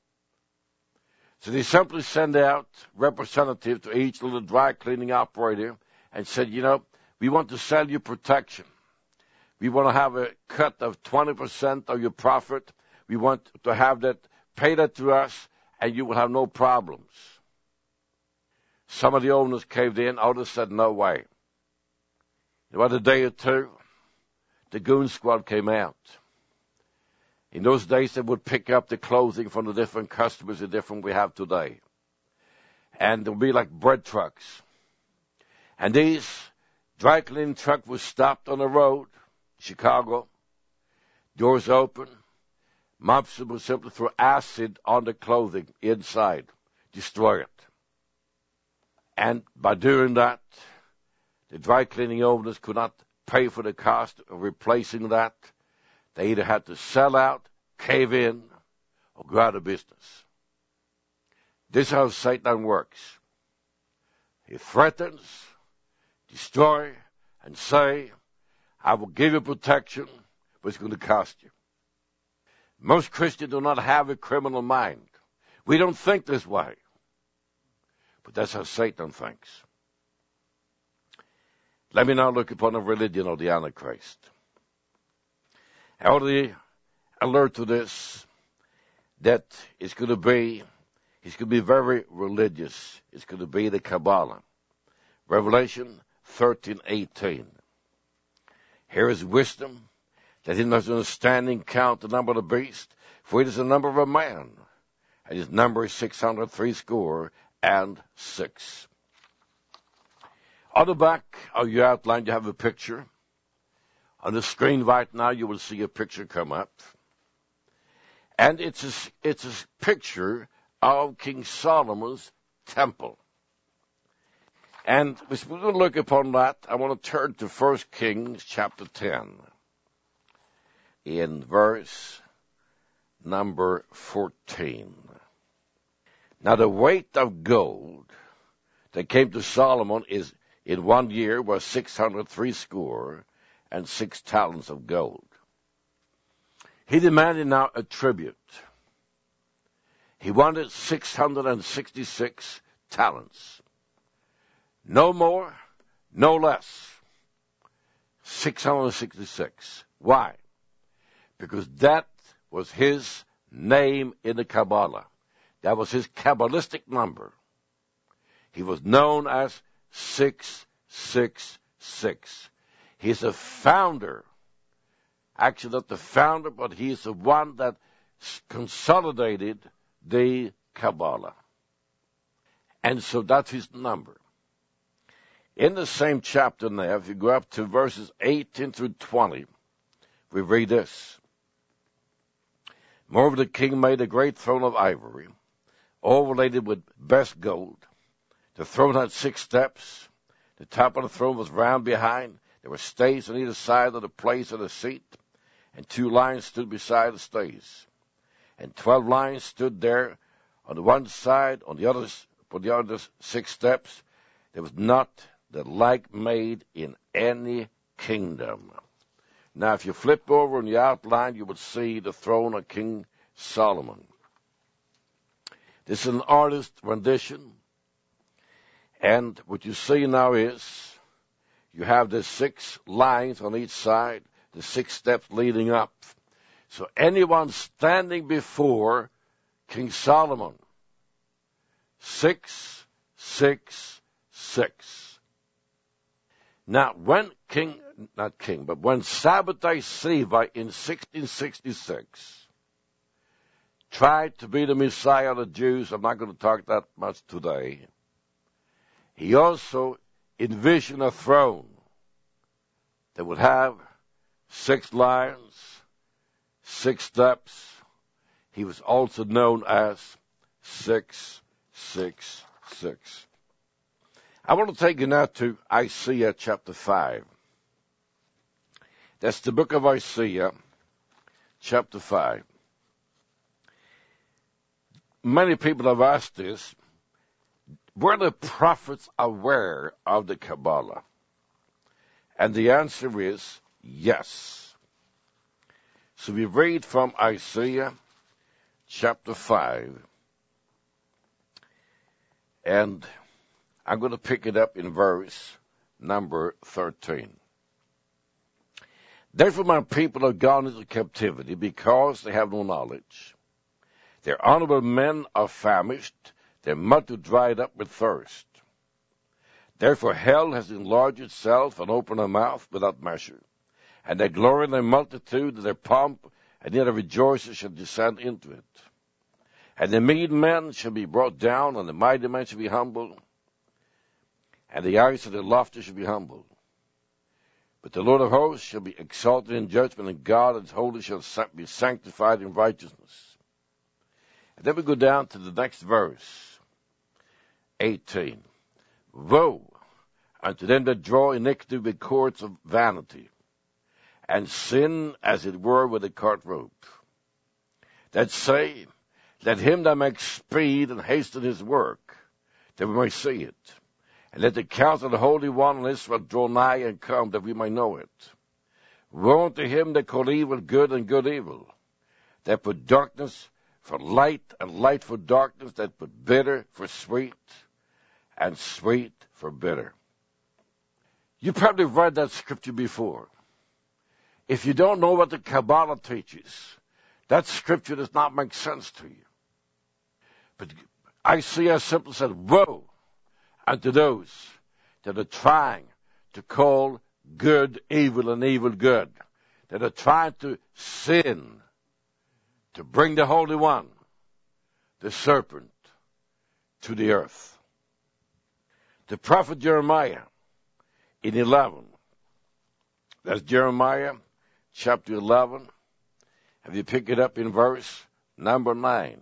So they simply sent out representatives to each little dry cleaning operator and said, we want to sell you protection. We want to have a cut of 20% of your profit. We want to have that, pay that to us, and you will have no problems. Some of the owners caved in, others said no way. In about a day or two, the goon squad came out. In those days, they would pick up the clothing from the different customers, the different we have today. And there would be like bread trucks. And these dry cleaning trucks were stopped on the road, Chicago, doors open. Mobsters would simply throw acid on the clothing inside, destroy it. And by doing that, the dry cleaning owners could not pay for the cost of replacing that. They either had to sell out, cave in, or go out of business. This is how Satan works. He threatens, destroy, and say, I will give you protection, but it's going to cost you. Most Christians do not have a criminal mind. We don't think this way. But that's how Satan thinks. Let me now look upon the religion of the Antichrist. I already alert to this, that he's going to be very religious. It's going to be the Kabbalah. Revelation 13:18. Here is wisdom, that he knows understanding count the number of the beast, for it is the number of a man, and his number is 666. On the back of your outline, you have a picture. On the screen right now, you will see a picture come up. And it's a picture of King Solomon's temple. And as we will look upon that, I want to turn to 1 Kings chapter 10, in verse number 14. Now the weight of gold that came to Solomon is in 1 year was 666 talents of gold. He demanded now a tribute. He wanted 666 talents. No more, no less. 666. Why? Because that was his name in the Kabbalah. That was his Kabbalistic number. He was known as 666. He's a founder. Actually, not the founder, but he's the one that consolidated the Kabbalah. And so that's his number. In the same chapter now, if you go up to verses 18 through 20, we read this. Moreover, the king made a great throne of ivory, overlaid with best gold. The throne had 6 steps. The top of the throne was round behind. There were stays on either side of the place of the seat, and 2 lions stood beside the stays. And 12 lions stood there on the one side, on the other 6 steps. There was not the like made in any kingdom. Now, if you flip over in the outline, you would see the throne of King Solomon. This is an artist rendition. And what you see now is you have the 6 lines on each side, the 6 steps leading up. So anyone standing before King Solomon, 666. Now, when when Sabbatai Siva in 1666 tried to be the Messiah of the Jews, I'm not going to talk that much today, he also envisioned a throne that would have 6 lions, 6 steps. He was also known as 666. I want to take you now to Isaiah chapter 5. That's the book of Isaiah, chapter 5. Many people have asked this, were the prophets aware of the Kabbalah? And the answer is yes. So we read from Isaiah chapter 5, and I'm going to pick it up in verse number 13. Therefore my people have gone into captivity because they have no knowledge. Their honorable men are famished, their mouth dried up with thirst. Therefore hell has enlarged itself and opened her mouth without measure. And they glory in their multitude, and their pomp, and yet the rejoicers shall descend into it. And the mean men shall be brought down, and the mighty men shall be humbled, and the eyes of the lofty shall be humbled. But the Lord of hosts shall be exalted in judgment, and God and his holy shall be sanctified in righteousness. And then we go down to the next verse, 18. Woe unto them that draw iniquity with cords of vanity, and sin as it were with a cart rope, that say, let him that makes speed and hasten his work, that we may see it. And let the counsel of the Holy One in Israel draw nigh and come, that we may know it. Woe unto him that call evil good and good evil, that put darkness for light and light for darkness, that put bitter for sweet and sweet for bitter. You probably read that scripture before. If you don't know what the Kabbalah teaches, that scripture does not make sense to you. But Isaiah simply said, woe unto those that are trying to call good evil and evil good, that are trying to sin, to bring the Holy One, the serpent, to the earth. The prophet Jeremiah in 11, that's Jeremiah chapter 11, and you pick it up in verse number 9.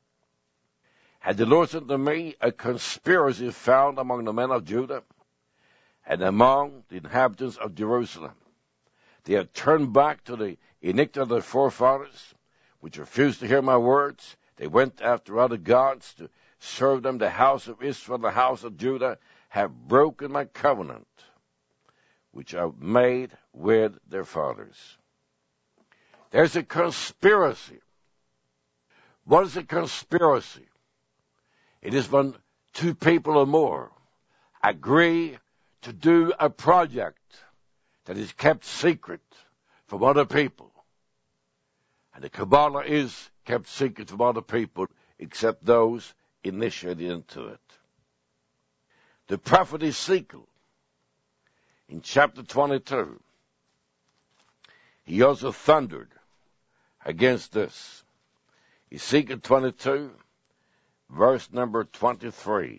And the Lord said to me, a conspiracy found among the men of Judah and among the inhabitants of Jerusalem. They have turned back to the iniquity of their forefathers, which refused to hear my words. They went after other gods to serve them. The house of Israel and the house of Judah have broken my covenant, which I made with their fathers. There's a conspiracy. What is a conspiracy? It is when two people or more agree to do a project that is kept secret from other people. And the Kabbalah is kept secret from other people except those initiated into it. The prophet Ezekiel, in chapter 22, he also thundered against this. Ezekiel 22, verse number 23.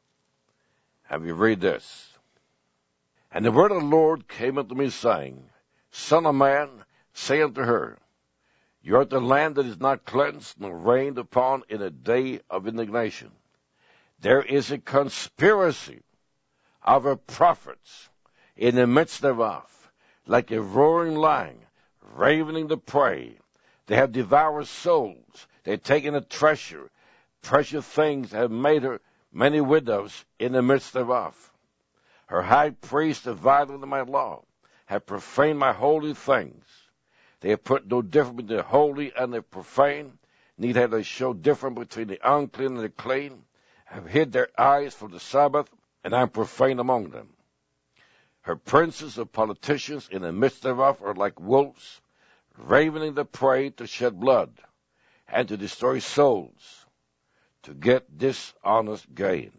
Have you read this? And the word of the Lord came unto me, saying, Son of man, say unto her, you are the land that is not cleansed nor rained upon in a day of indignation. There is a conspiracy of her prophets in the midst thereof, like a roaring lion, ravening the prey. They have devoured souls. They have taken a treasure. Precious things have made her many widows in the midst thereof. Her high priests have violated my law, have profaned my holy things. They have put no difference between the holy and the profane, neither have they showed difference between the unclean and the clean, have hid their eyes from the Sabbath, and I am profane among them. Her princes of politicians in the midst thereof are like wolves, ravening the prey to shed blood, and to destroy souls, to get dishonest gain.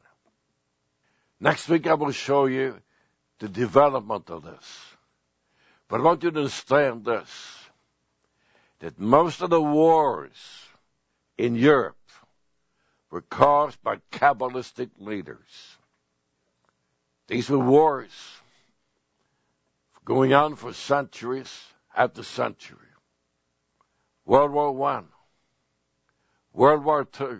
Next week I will show you the development of this. But I want you to understand this, that most of the wars in Europe were caused by Kabbalistic leaders. These were wars going on for centuries after century. World War I, World War II,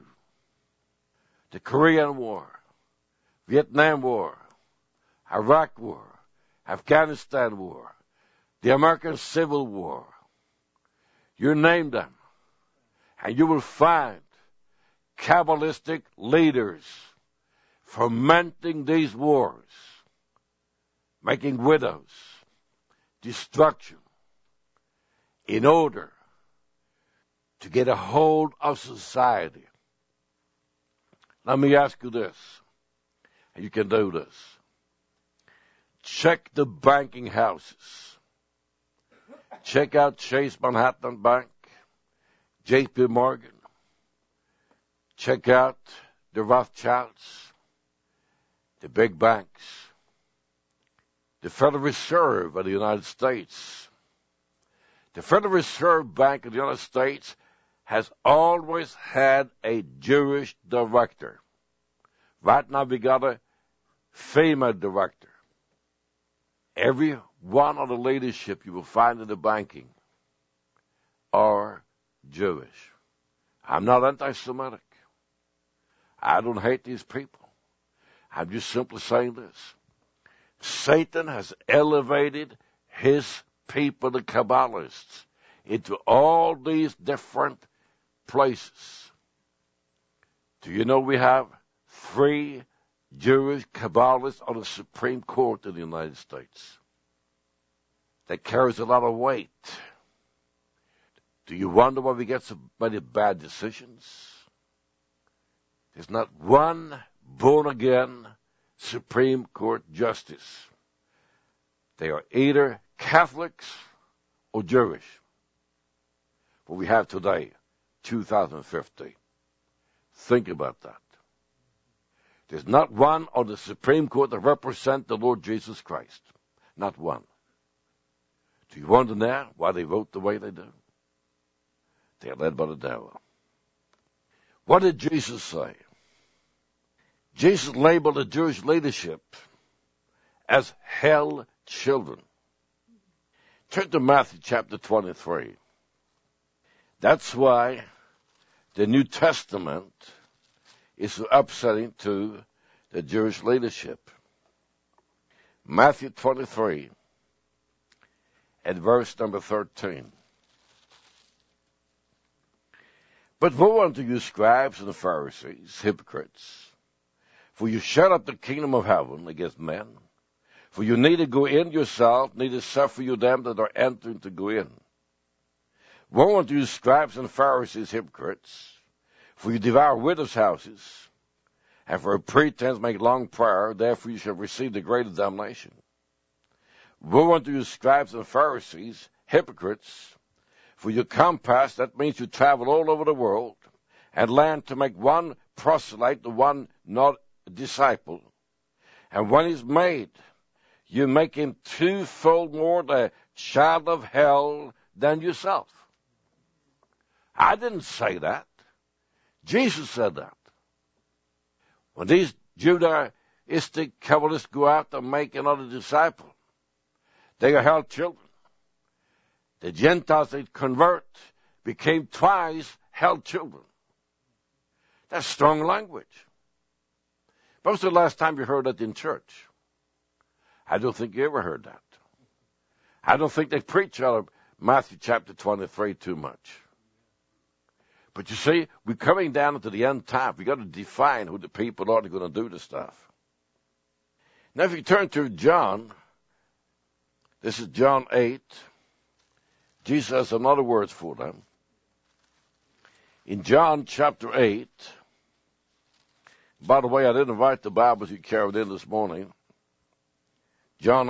the Korean War, Vietnam War, Iraq War, Afghanistan War, the American Civil War. You name them, and you will find Kabbalistic leaders fomenting these wars, making widows, destruction, in order to get a hold of society. Let me ask you this, and you can do this. Check the banking houses. Check out Chase Manhattan Bank, J.P. Morgan. Check out the Rothschilds. the big banks, the Federal Reserve of the United States. The Federal Reserve Bank of the United States has always had a Jewish director. Right now we got a female director. Every one of the leadership you will find in the banking are Jewish. I'm not anti-Semitic. I don't hate these people. I'm just simply saying this. Satan has elevated his people, the Kabbalists, into all these different places. Do you know we have 3 Jewish Kabbalists on the Supreme Court in the United States? That carries a lot of weight. Do you wonder why we get so many bad decisions? There's not one born-again Supreme Court justice. They are either Catholics or Jewish. What we have today, 2050. Think about that. There's not one on the Supreme Court that represents the Lord Jesus Christ. Not one. Do you wonder now why they vote the way they do? They are led by the devil. What did Jesus say? Jesus labeled the Jewish leadership as hell children. Turn to Matthew chapter 23. That's why the New Testament is so upsetting to the Jewish leadership. Matthew 23 and verse number 13. But woe unto you, scribes and the Pharisees, hypocrites, for you shut up the kingdom of heaven against men. For you neither go in yourself, neither suffer you them that are entering to go in. Woe unto you, scribes and Pharisees, hypocrites, for you devour widows' houses, and for a pretense make long prayer, therefore you shall receive the greater damnation. Woe unto you, scribes and Pharisees, hypocrites, for you compass, that means you travel all over the world, and learn to make one proselyte, the one not a disciple. And when he's made, you make him 2-fold more the child of hell than yourself. I didn't say that. Jesus said that. When these Judaistic Kabbalists go out to make another disciple, they are hell children. The Gentiles they convert became twice hell children. That's strong language. When was the last time you heard that in church? I don't think you ever heard that. I don't think they preach out of Matthew chapter 23 too much. But you see, we're coming down into the end time. We've got to define who the people are that are going to do the stuff. Now, if you turn to John, this is John 8. Jesus has some other words for them. In John chapter 8, by the way, I didn't invite the Bibles you carried in this morning. John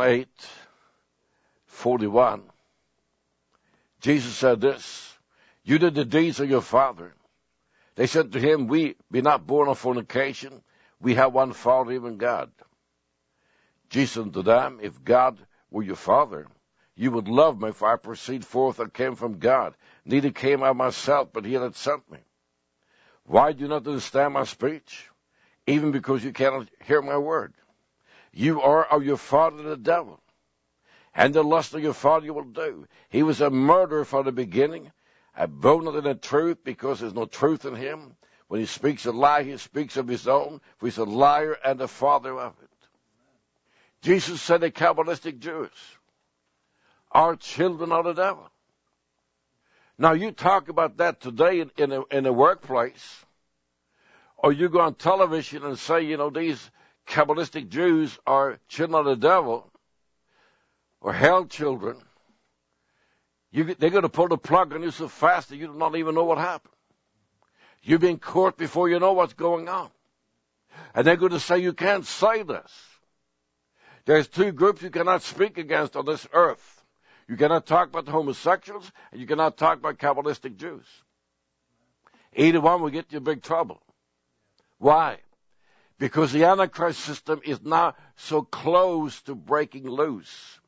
8:41. Jesus said this, you did the deeds of your father. They said to him, we be not born of fornication. We have one Father, even God. Jesus said to them, if God were your Father, you would love me, for I proceed forth and came from God. Neither came I myself, but he that sent me. Why do you not understand my speech? Even because you cannot hear my word. You are of your father the devil, and the lust of your father you will do. He was a murderer from the beginning, abode not in the truth, because there's no truth in him. When he speaks a lie, he speaks of his own, for he's a liar and the father of it. Jesus said the Kabbalistic Jews are children of the devil. Now, you talk about that today in a workplace, or you go on television and say, you know, these Kabbalistic Jews are children of the devil, or hell children. They're going to pull the plug on you so fast that you do not even know what happened. You've been caught before you know what's going on. And they're going to say you can't say this. There's 2 groups you cannot speak against on this earth. You cannot talk about the homosexuals, and you cannot talk about Kabbalistic Jews. Either one will get you in big trouble. Why? Because the Antichrist system is now so close to breaking loose.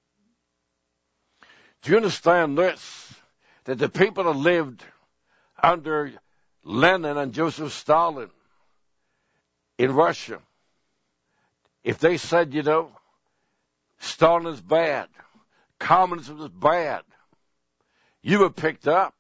Do you understand this? That the people that lived under Lenin and Joseph Stalin in Russia, if they said, Stalin is bad, communism is bad, you were picked up.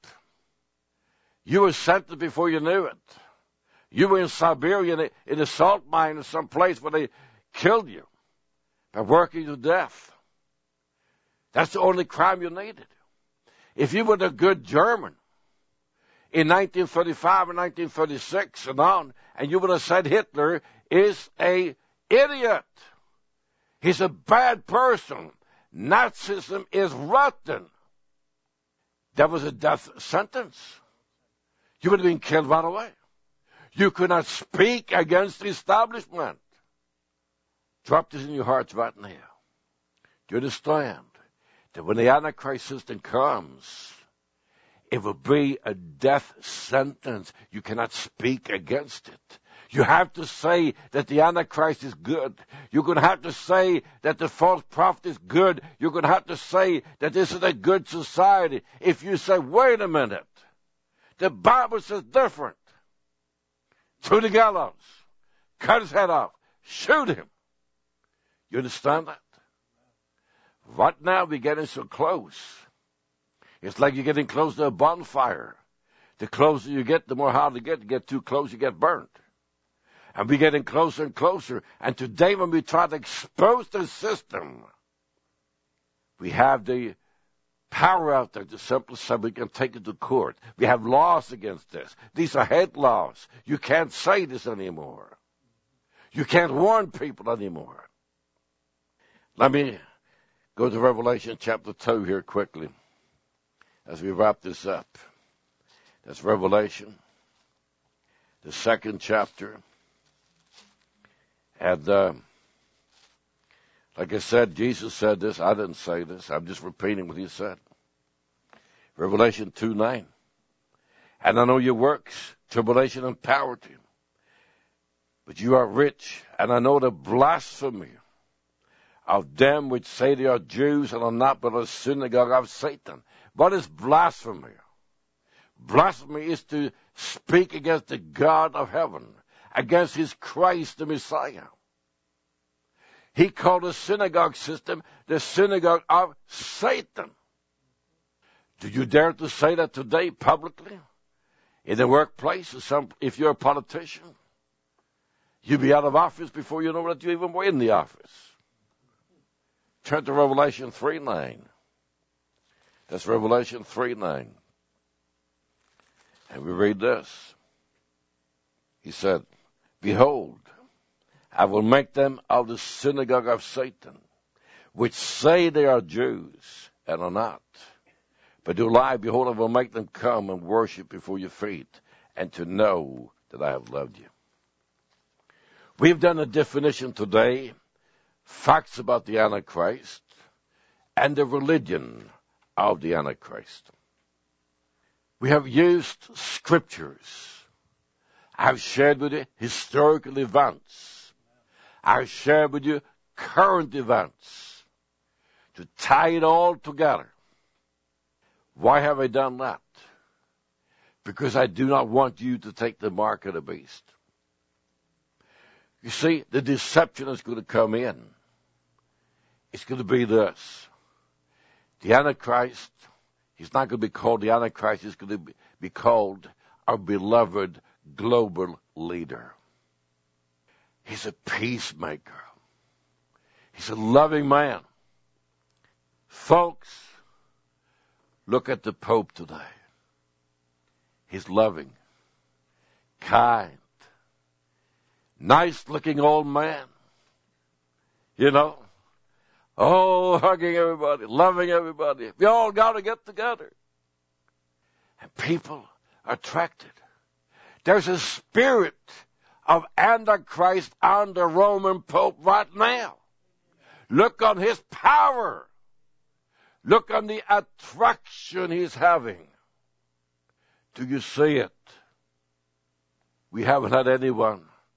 You were sentenced before you knew it. You were in Siberia in a salt mine or some place where they killed you by working you to death. That's the only crime you needed. If you were a good German in 1935 and 1936 and on, and you would have said Hitler is an idiot. He's a bad person. Nazism is rotten. That was a death sentence. You would have been killed right away. You could not speak against the establishment. Drop this in your hearts right now. Do you understand that when the Antichrist system comes, it will be a death sentence? You cannot speak against it. You have to say that the Antichrist is good. You're going to have to say that the false prophet is good. You're going to have to say that this is a good society. If you say, wait a minute, the Bible says different, to the gallows, cut his head off, shoot him. You understand that? Right now we're getting so close. It's like you're getting close to a bonfire. The closer you get, the more hard to get. You get too close, you get burnt. And we're getting closer and closer. And today when we try to expose the system, we have the power out there to simply say we can take it to court. We have laws against this. These are hate laws. You can't say this anymore. You can't warn people anymore. Let me go to Revelation chapter 2 here quickly as we wrap this up. That's Revelation, the 2nd chapter. And like I said, Jesus said this. I didn't say this. I'm just repeating what he said. Revelation 2:9. And I know your works, tribulation and poverty. But you are rich, and I know the blasphemy of them which say they are Jews and are not, but a synagogue of Satan. What is blasphemy? Blasphemy is to speak against the God of heaven, against his Christ the Messiah. He called the synagogue system the synagogue of Satan. Do you dare to say that today publicly? In the workplace, if you're a politician, you'll be out of office before you know that you even were in the office. Turn to Revelation 3:9. That's Revelation 3:9. And we read this. He said, behold, I will make them of the synagogue of Satan, which say they are Jews and are not, but do lie. Behold, I will make them come and worship before your feet, and to know that I have loved you. We've done a definition today, facts about the Antichrist, and the religion of the Antichrist. We have used scriptures. I've shared with you historical events. I've shared with you current events to tie it all together. Why have I done that? Because I do not want you to take the mark of the beast. You see, the deception is going to come in. It's going to be this. The Antichrist, he's not going to be called the Antichrist. He's going to be called our beloved global leader. He's a peacemaker. He's a loving man. Folks, look at the Pope today. He's loving, kind, nice-looking old man. You know, hugging everybody, loving everybody. We all got to get together. And people are attracted. There's a spirit of Antichrist on the Roman Pope right now. Look on his power. Look on the attraction he's having. Do you see it? We haven't had anyone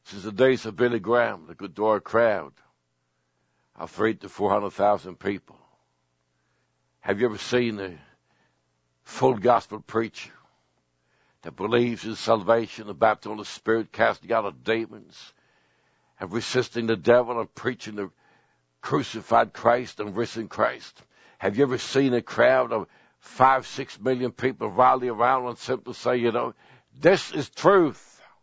since the days of Billy Graham that could draw a crowd of 300,000 to 400,000 people. Have you ever seen a full gospel preacher that believes in salvation, the baptism of the Spirit, casting out of demons, and resisting the devil and preaching the crucified Christ and risen Christ? Have you ever seen a crowd of 5-6 million people rally around and simply say, this is truth?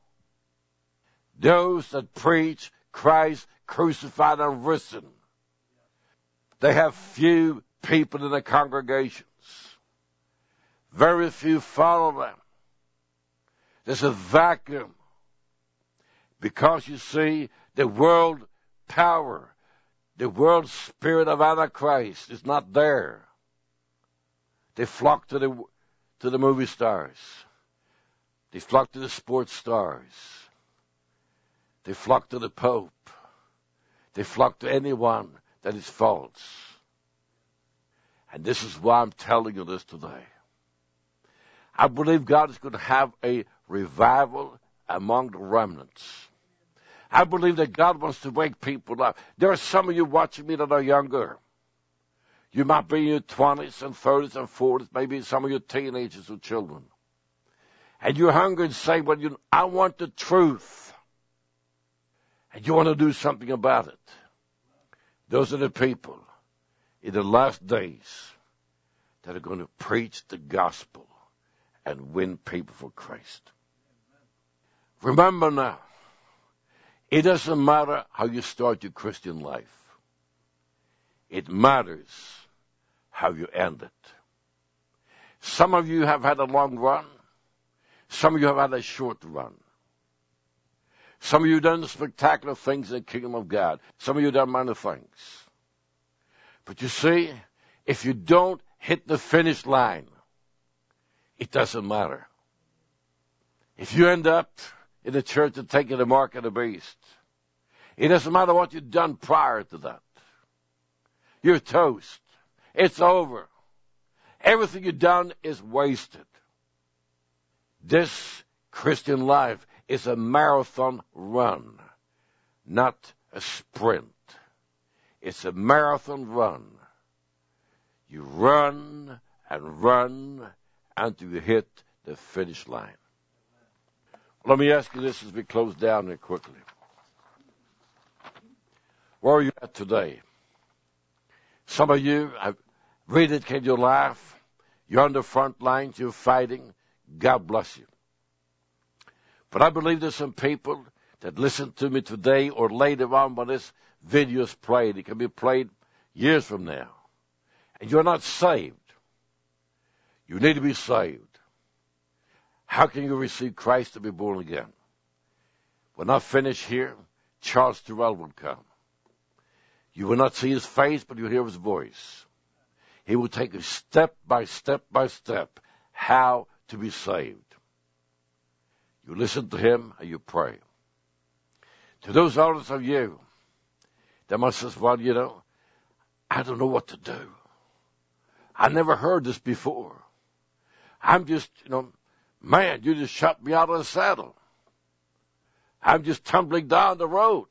Those that preach Christ crucified and risen, they have few people in the congregations. Very few follow them. There's a vacuum. Because you see, the world power, the world spirit of Antichrist is not there. They flock to the movie stars. They flock to the sports stars. They flock to the Pope. They flock to anyone that is false. And this is why I'm telling you this today. I believe God is going to have a revival among the remnants. I believe that God wants to wake people up. There are some of you watching me that are younger. You might be in your 20s and 30s and 40s, maybe some of you teenagers or children. And you're hungry and say, I want the truth. And you want to do something about it. Those are the people in the last days that are going to preach the gospel and win people for Christ. Remember now, it doesn't matter how you start your Christian life. It matters how you end it. Some of you have had a long run. Some of you have had a short run. Some of you have done spectacular things in the kingdom of God. Some of you have done minor things. But you see, if you don't hit the finish line, it doesn't matter. If you end up in the church and taking the mark of the beast, it doesn't matter what you've done prior to that. You're toast. It's over. Everything you've done is wasted. This Christian life is a marathon run, not a sprint. It's a marathon run. You run and run until you hit the finish line. Let me ask you this as we close down here quickly. Where are you at today? Some of you have rededicated your life. You're on the front lines. You're fighting. God bless you. But I believe there's some people that listen to me today or later on when this video is played. It can be played years from now. And you're not saved. You need to be saved. How can you receive Christ to be born again? When I finish here, Charles Terrell will come. You will not see his face, but you'll hear his voice. He will take you step by step by step how to be saved. You listen to him and you pray. To those others of you that must say, I don't know what to do. I never heard this before. I'm just, man, you just shot me out of the saddle. I'm just tumbling down the road.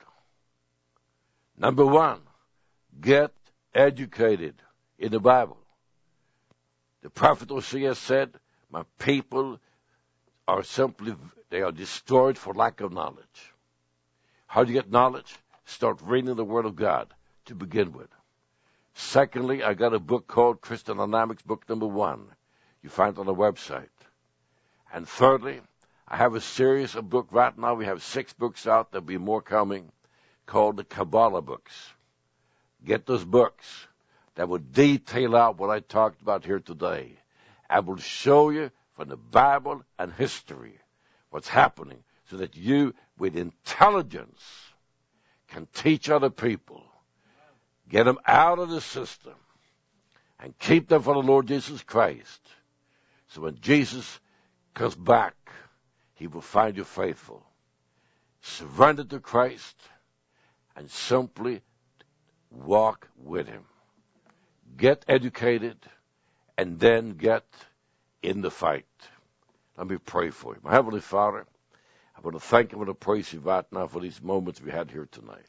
Number one, get educated in the Bible. The prophet Hosea said, my people are they are destroyed for lack of knowledge. How do you get knowledge? Start reading the Word of God to begin with. Secondly, I got a book called Christian Dynamics, book number 1. You find it on the website. And thirdly, I have a series of books. Right now we have 6 books out. There'll be more coming, called the Kabbalah books. Get those books that will detail out what I talked about here today. I will show you from the Bible and history what's happening so that you, with intelligence, can teach other people, get them out of the system, and keep them for the Lord Jesus Christ. So when Jesus comes back, he will find you faithful. Surrender to Christ and simply walk with him. Get educated and then get in the fight. Let me pray for you. My Heavenly Father, I want to thank you and to praise you right now for these moments we had here tonight.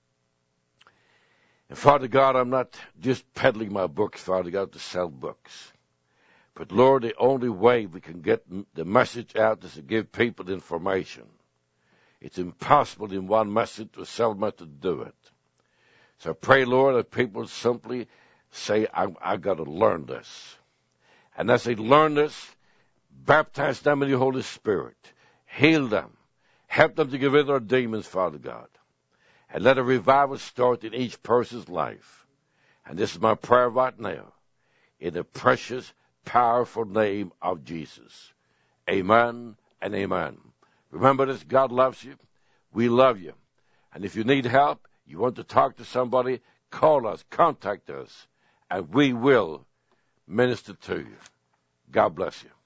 And Father God, I'm not just peddling my books, Father God, to sell books. But Lord, the only way we can get the message out is to give people information. It's impossible in one message to sell method to do it. So I pray, Lord, that people simply say, I got to learn this. And as they learn this, baptize them in the Holy Spirit. Heal them. Help them to get rid of their demons, Father God. And let a revival start in each person's life. And this is my prayer right now, in the precious, powerful name of Jesus. Amen and amen. Remember this, God loves you. We love you. And if you need help, you want to talk to somebody, call us, contact us, and we will minister to you. God bless you.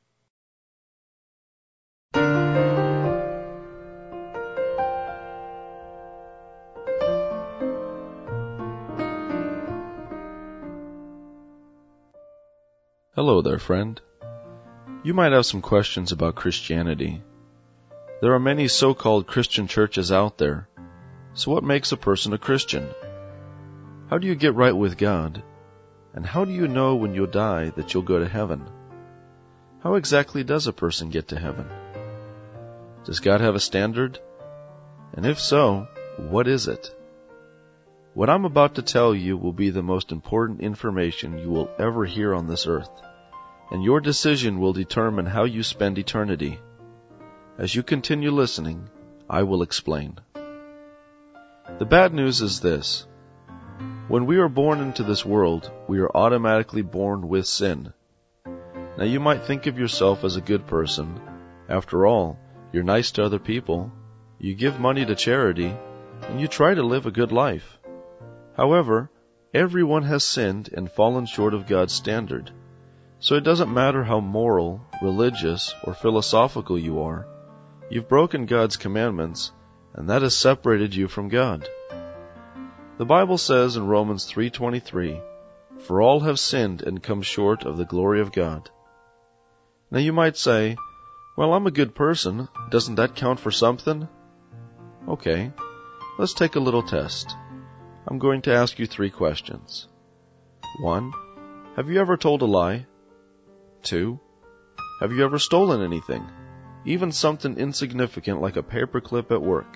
Hello there, friend. You might have some questions about Christianity. There are many so-called Christian churches out there. So what makes a person a Christian? How do you get right with God? And how do you know when you'll die that you'll go to heaven? How exactly does a person get to heaven? Does God have a standard? And if so, what is it? What I'm about to tell you will be the most important information you will ever hear on this earth. And your decision will determine how you spend eternity. As you continue listening, I will explain. The bad news is this. When we are born into this world, we are automatically born with sin. Now you might think of yourself as a good person. After all, you're nice to other people, you give money to charity, and you try to live a good life. However, everyone has sinned and fallen short of God's standard. So it doesn't matter how moral, religious, or philosophical you are. You've broken God's commandments, and that has separated you from God. The Bible says in Romans 3:23, "For all have sinned and come short of the glory of God." Now you might say, "Well, I'm a good person. Doesn't that count for something?" Okay, let's take a little test. I'm going to ask you 3 questions. 1. Have you ever told a lie? 2. Have you ever stolen anything? Even something insignificant like a paperclip at work?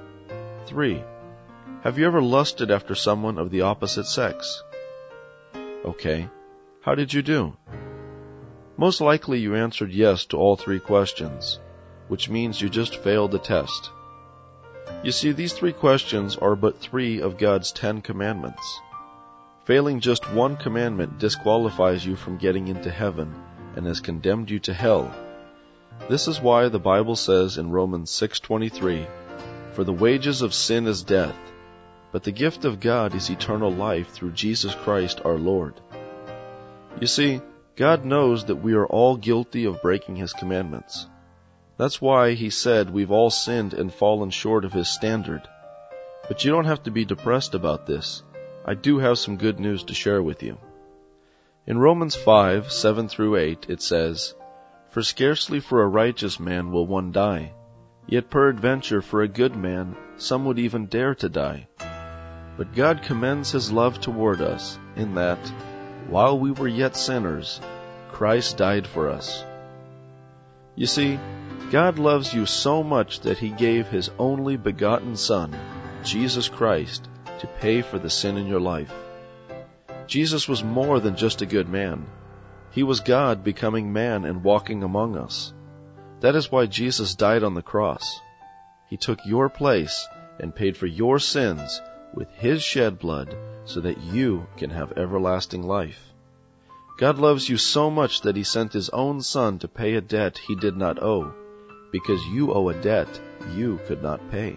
3. Have you ever lusted after someone of the opposite sex? Okay, how did you do? Most likely you answered yes to all 3 questions, which means you just failed the test. You see, these 3 questions are but 3 of God's 10 commandments. Failing just one commandment disqualifies you from getting into heaven and has condemned you to hell. This is why the Bible says in Romans 6:23, "For the wages of sin is death, but the gift of God is eternal life through Jesus Christ our Lord." You see, God knows that we are all guilty of breaking His commandments. That's why He said we've all sinned and fallen short of His standard. But you don't have to be depressed about this. I do have some good news to share with you. In Romans 5:7-8, it says, "For scarcely for a righteous man will one die, yet peradventure for a good man some would even dare to die. But God commends His love toward us, in that, while we were yet sinners, Christ died for us." You see, God loves you so much that He gave His only begotten Son, Jesus Christ, to pay for the sin in your life. Jesus was more than just a good man. He was God becoming man and walking among us. That is why Jesus died on the cross. He took your place and paid for your sins with His shed blood so that you can have everlasting life. God loves you so much that He sent His own Son to pay a debt He did not owe, because you owe a debt you could not pay.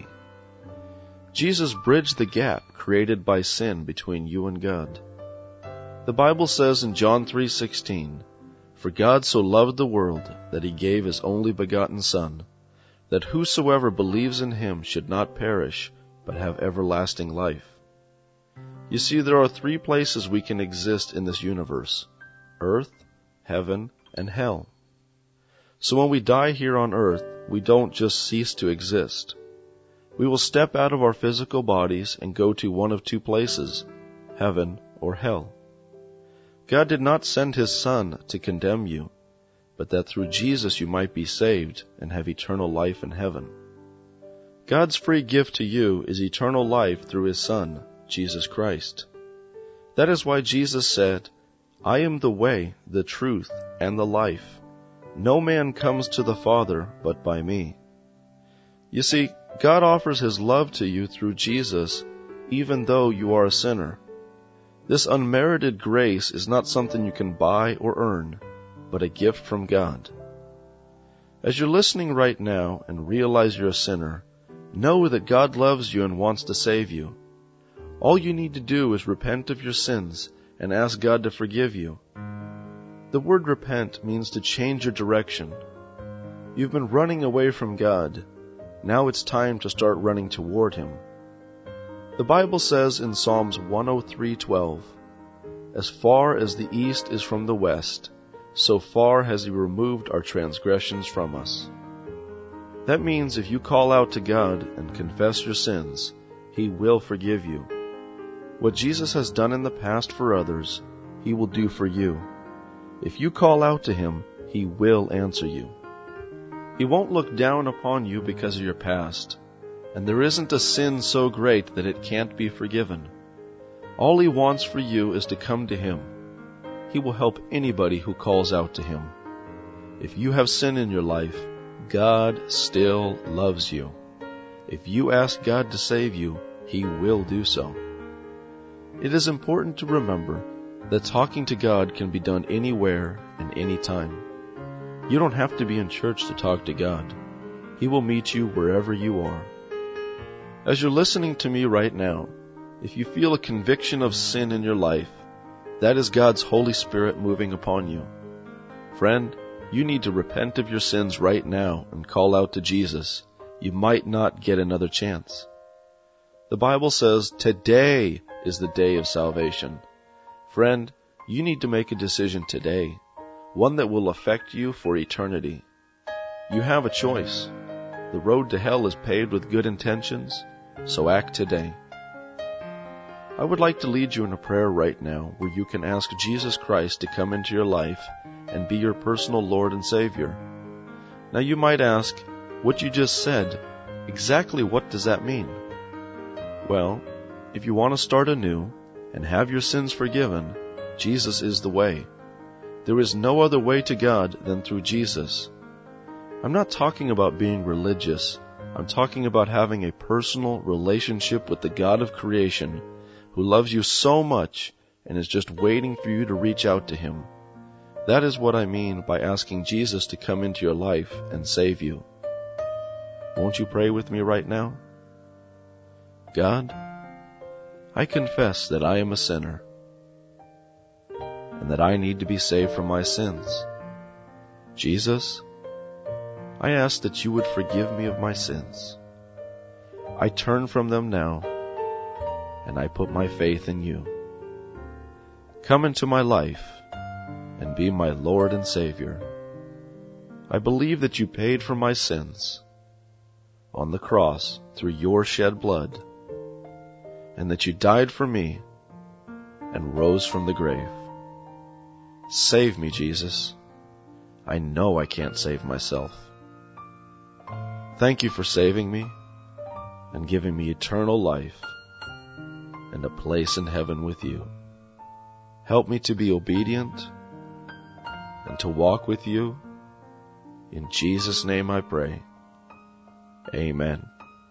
Jesus bridged the gap created by sin between you and God. The Bible says in John 3:16, "For God so loved the world that He gave His only begotten Son, that whosoever believes in Him should not perish, but have everlasting life." You see, there are 3 places we can exist in this universe: earth, heaven, and hell. So when we die here on earth, we don't just cease to exist. We will step out of our physical bodies and go to one of two places, heaven or hell. God did not send His Son to condemn you, but that through Jesus you might be saved and have eternal life in heaven. God's free gift to you is eternal life through His Son, Jesus Christ. That is why Jesus said, "I am the way, the truth, and the life. No man comes to the Father but by me." You see, God offers His love to you through Jesus, even though you are a sinner. This unmerited grace is not something you can buy or earn, but a gift from God. As you're listening right now and realize you're a sinner, know that God loves you and wants to save you. All you need to do is repent of your sins and ask God to forgive you. The word repent means to change your direction. You've been running away from God. Now it's time to start running toward Him. The Bible says in Psalms 103:12, "As far as the east is from the west, so far has He removed our transgressions from us." That means if you call out to God and confess your sins, He will forgive you. What Jesus has done in the past for others, He will do for you. If you call out to Him, He will answer you. He won't look down upon you because of your past, and there isn't a sin so great that it can't be forgiven. All He wants for you is to come to Him. He will help anybody who calls out to Him. If you have sin in your life, God still loves you. If you ask God to save you, He will do so. It is important to remember that talking to God can be done anywhere and anytime. You don't have to be in church to talk to God. He will meet you wherever you are. As you're listening to me right now, if you feel a conviction of sin in your life, that is God's Holy Spirit moving upon you. Friend, you need to repent of your sins right now and call out to Jesus. You might not get another chance. The Bible says today is the day of salvation. Friend, you need to make a decision today, one that will affect you for eternity. You have a choice. The road to hell is paved with good intentions, so act today. I would like to lead you in a prayer right now where you can ask Jesus Christ to come into your life and be your personal Lord and Savior. Now you might ask, what you just said, exactly what does that mean? Well, if you want to start anew and have your sins forgiven, Jesus is the way. There is no other way to God than through Jesus. I'm not talking about being religious. I'm talking about having a personal relationship with the God of creation who loves you so much and is just waiting for you to reach out to Him. That is what I mean by asking Jesus to come into your life and save you. Won't you pray with me right now? God, I confess that I am a sinner and that I need to be saved from my sins. Jesus, I ask that you would forgive me of my sins. I turn from them now, and I put my faith in you. Come into my life and be my Lord and Savior. I believe that you paid for my sins on the cross through your shed blood, and that you died for me and rose from the grave. Save me, Jesus. I know I can't save myself. Thank you for saving me and giving me eternal life and a place in heaven with you. Help me to be obedient and to walk with you. In Jesus' name I pray. Amen.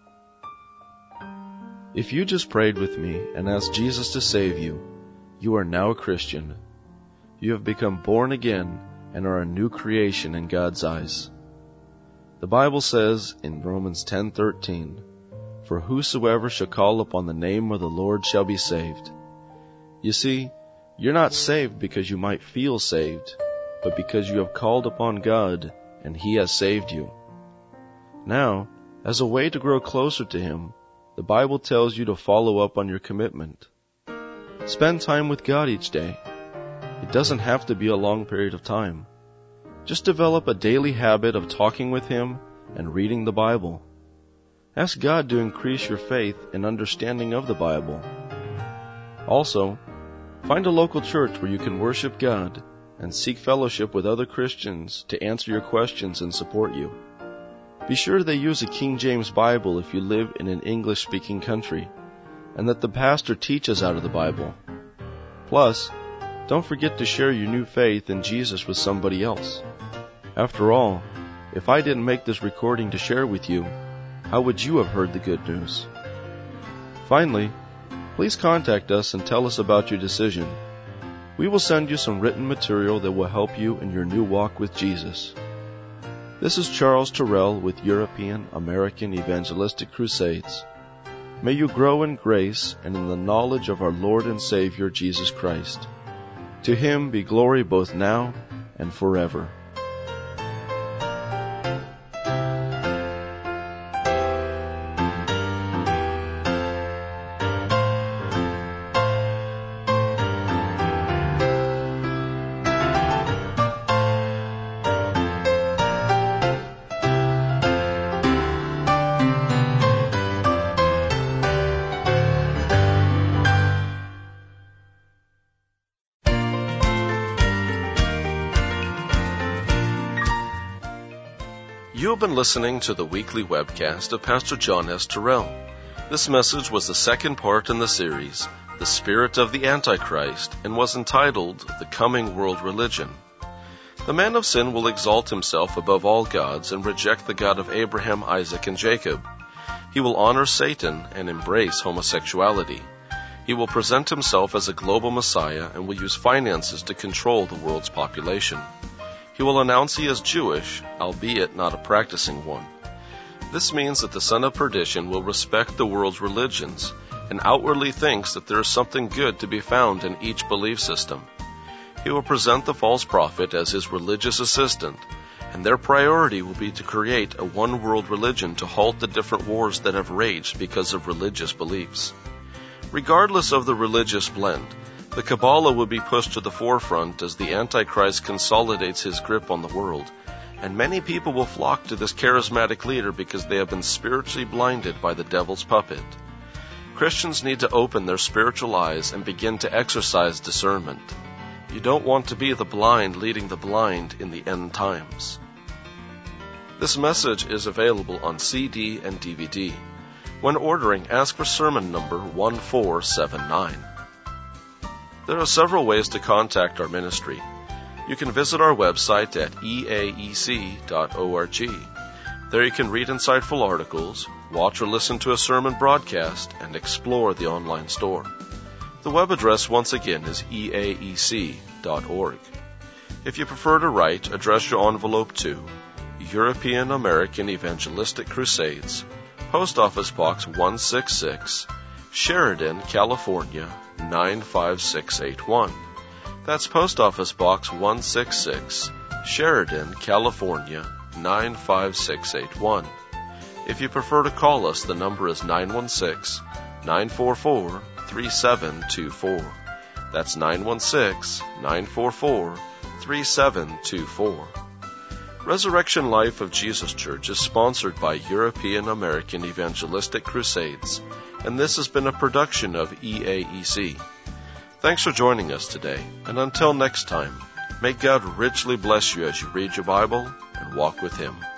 If you just prayed with me and asked Jesus to save you, you are now a Christian. You have become born again and are a new creation in God's eyes. The Bible says in Romans 10:13, "For whosoever shall call upon the name of the Lord shall be saved." You see, you're not saved because you might feel saved, but because you have called upon God and He has saved you. Now, as a way to grow closer to Him, the Bible tells you to follow up on your commitment. Spend time with God each day. It doesn't have to be a long period of time. Just develop a daily habit of talking with Him and reading the Bible. Ask God to increase your faith and understanding of the Bible. Also, find a local church where you can worship God and seek fellowship with other Christians to answer your questions and support you. Be sure they use a King James Bible if you live in an English-speaking country, and that the pastor teaches out of the Bible. Plus, don't forget to share your new faith in Jesus with somebody else. After all, if I didn't make this recording to share with you, how would you have heard the good news? Finally, please contact us and tell us about your decision. We will send you some written material that will help you in your new walk with Jesus. This is Charles Terrell with European American Evangelistic Crusades. May you grow in grace and in the knowledge of our Lord and Savior Jesus Christ. To Him be glory both now and forever. You have been listening to the weekly webcast of Pastor John S. Terrell. This message was the second part in the series, The Spirit of the Antichrist, and was entitled, The Coming World Religion. The man of sin will exalt himself above all gods and reject the God of Abraham, Isaac, and Jacob. He will honor Satan and embrace homosexuality. He will present himself as a global Messiah and will use finances to control the world's population. He will announce he is Jewish, albeit not a practicing one. This means that the son of perdition will respect the world's religions and outwardly thinks that there is something good to be found in each belief system. He will present the false prophet as his religious assistant, and their priority will be to create a one-world religion to halt the different wars that have raged because of religious beliefs. Regardless of the religious blend, the Kabbalah will be pushed to the forefront as the Antichrist consolidates his grip on the world, and many people will flock to this charismatic leader because they have been spiritually blinded by the devil's puppet. Christians need to open their spiritual eyes and begin to exercise discernment. You don't want to be the blind leading the blind in the end times. This message is available on CD and DVD. When ordering, ask for sermon number 1479. There are several ways to contact our ministry. You can visit our website at eaec.org. There you can read insightful articles, watch or listen to a sermon broadcast, and explore the online store. The web address once again is eaec.org. If you prefer to write, address your envelope to European American Evangelistic Crusades, Post Office Box 166, Sheridan, California, 95681. That's Post Office Box 166, Sheridan, California, 95681. If you prefer to call us, the number is 916-944-3724. That's 916-944-3724. Resurrection Life of Jesus Church is sponsored by European American Evangelistic Crusades, and this has been a production of EAEC. Thanks for joining us today, and until next time, may God richly bless you as you read your Bible and walk with Him.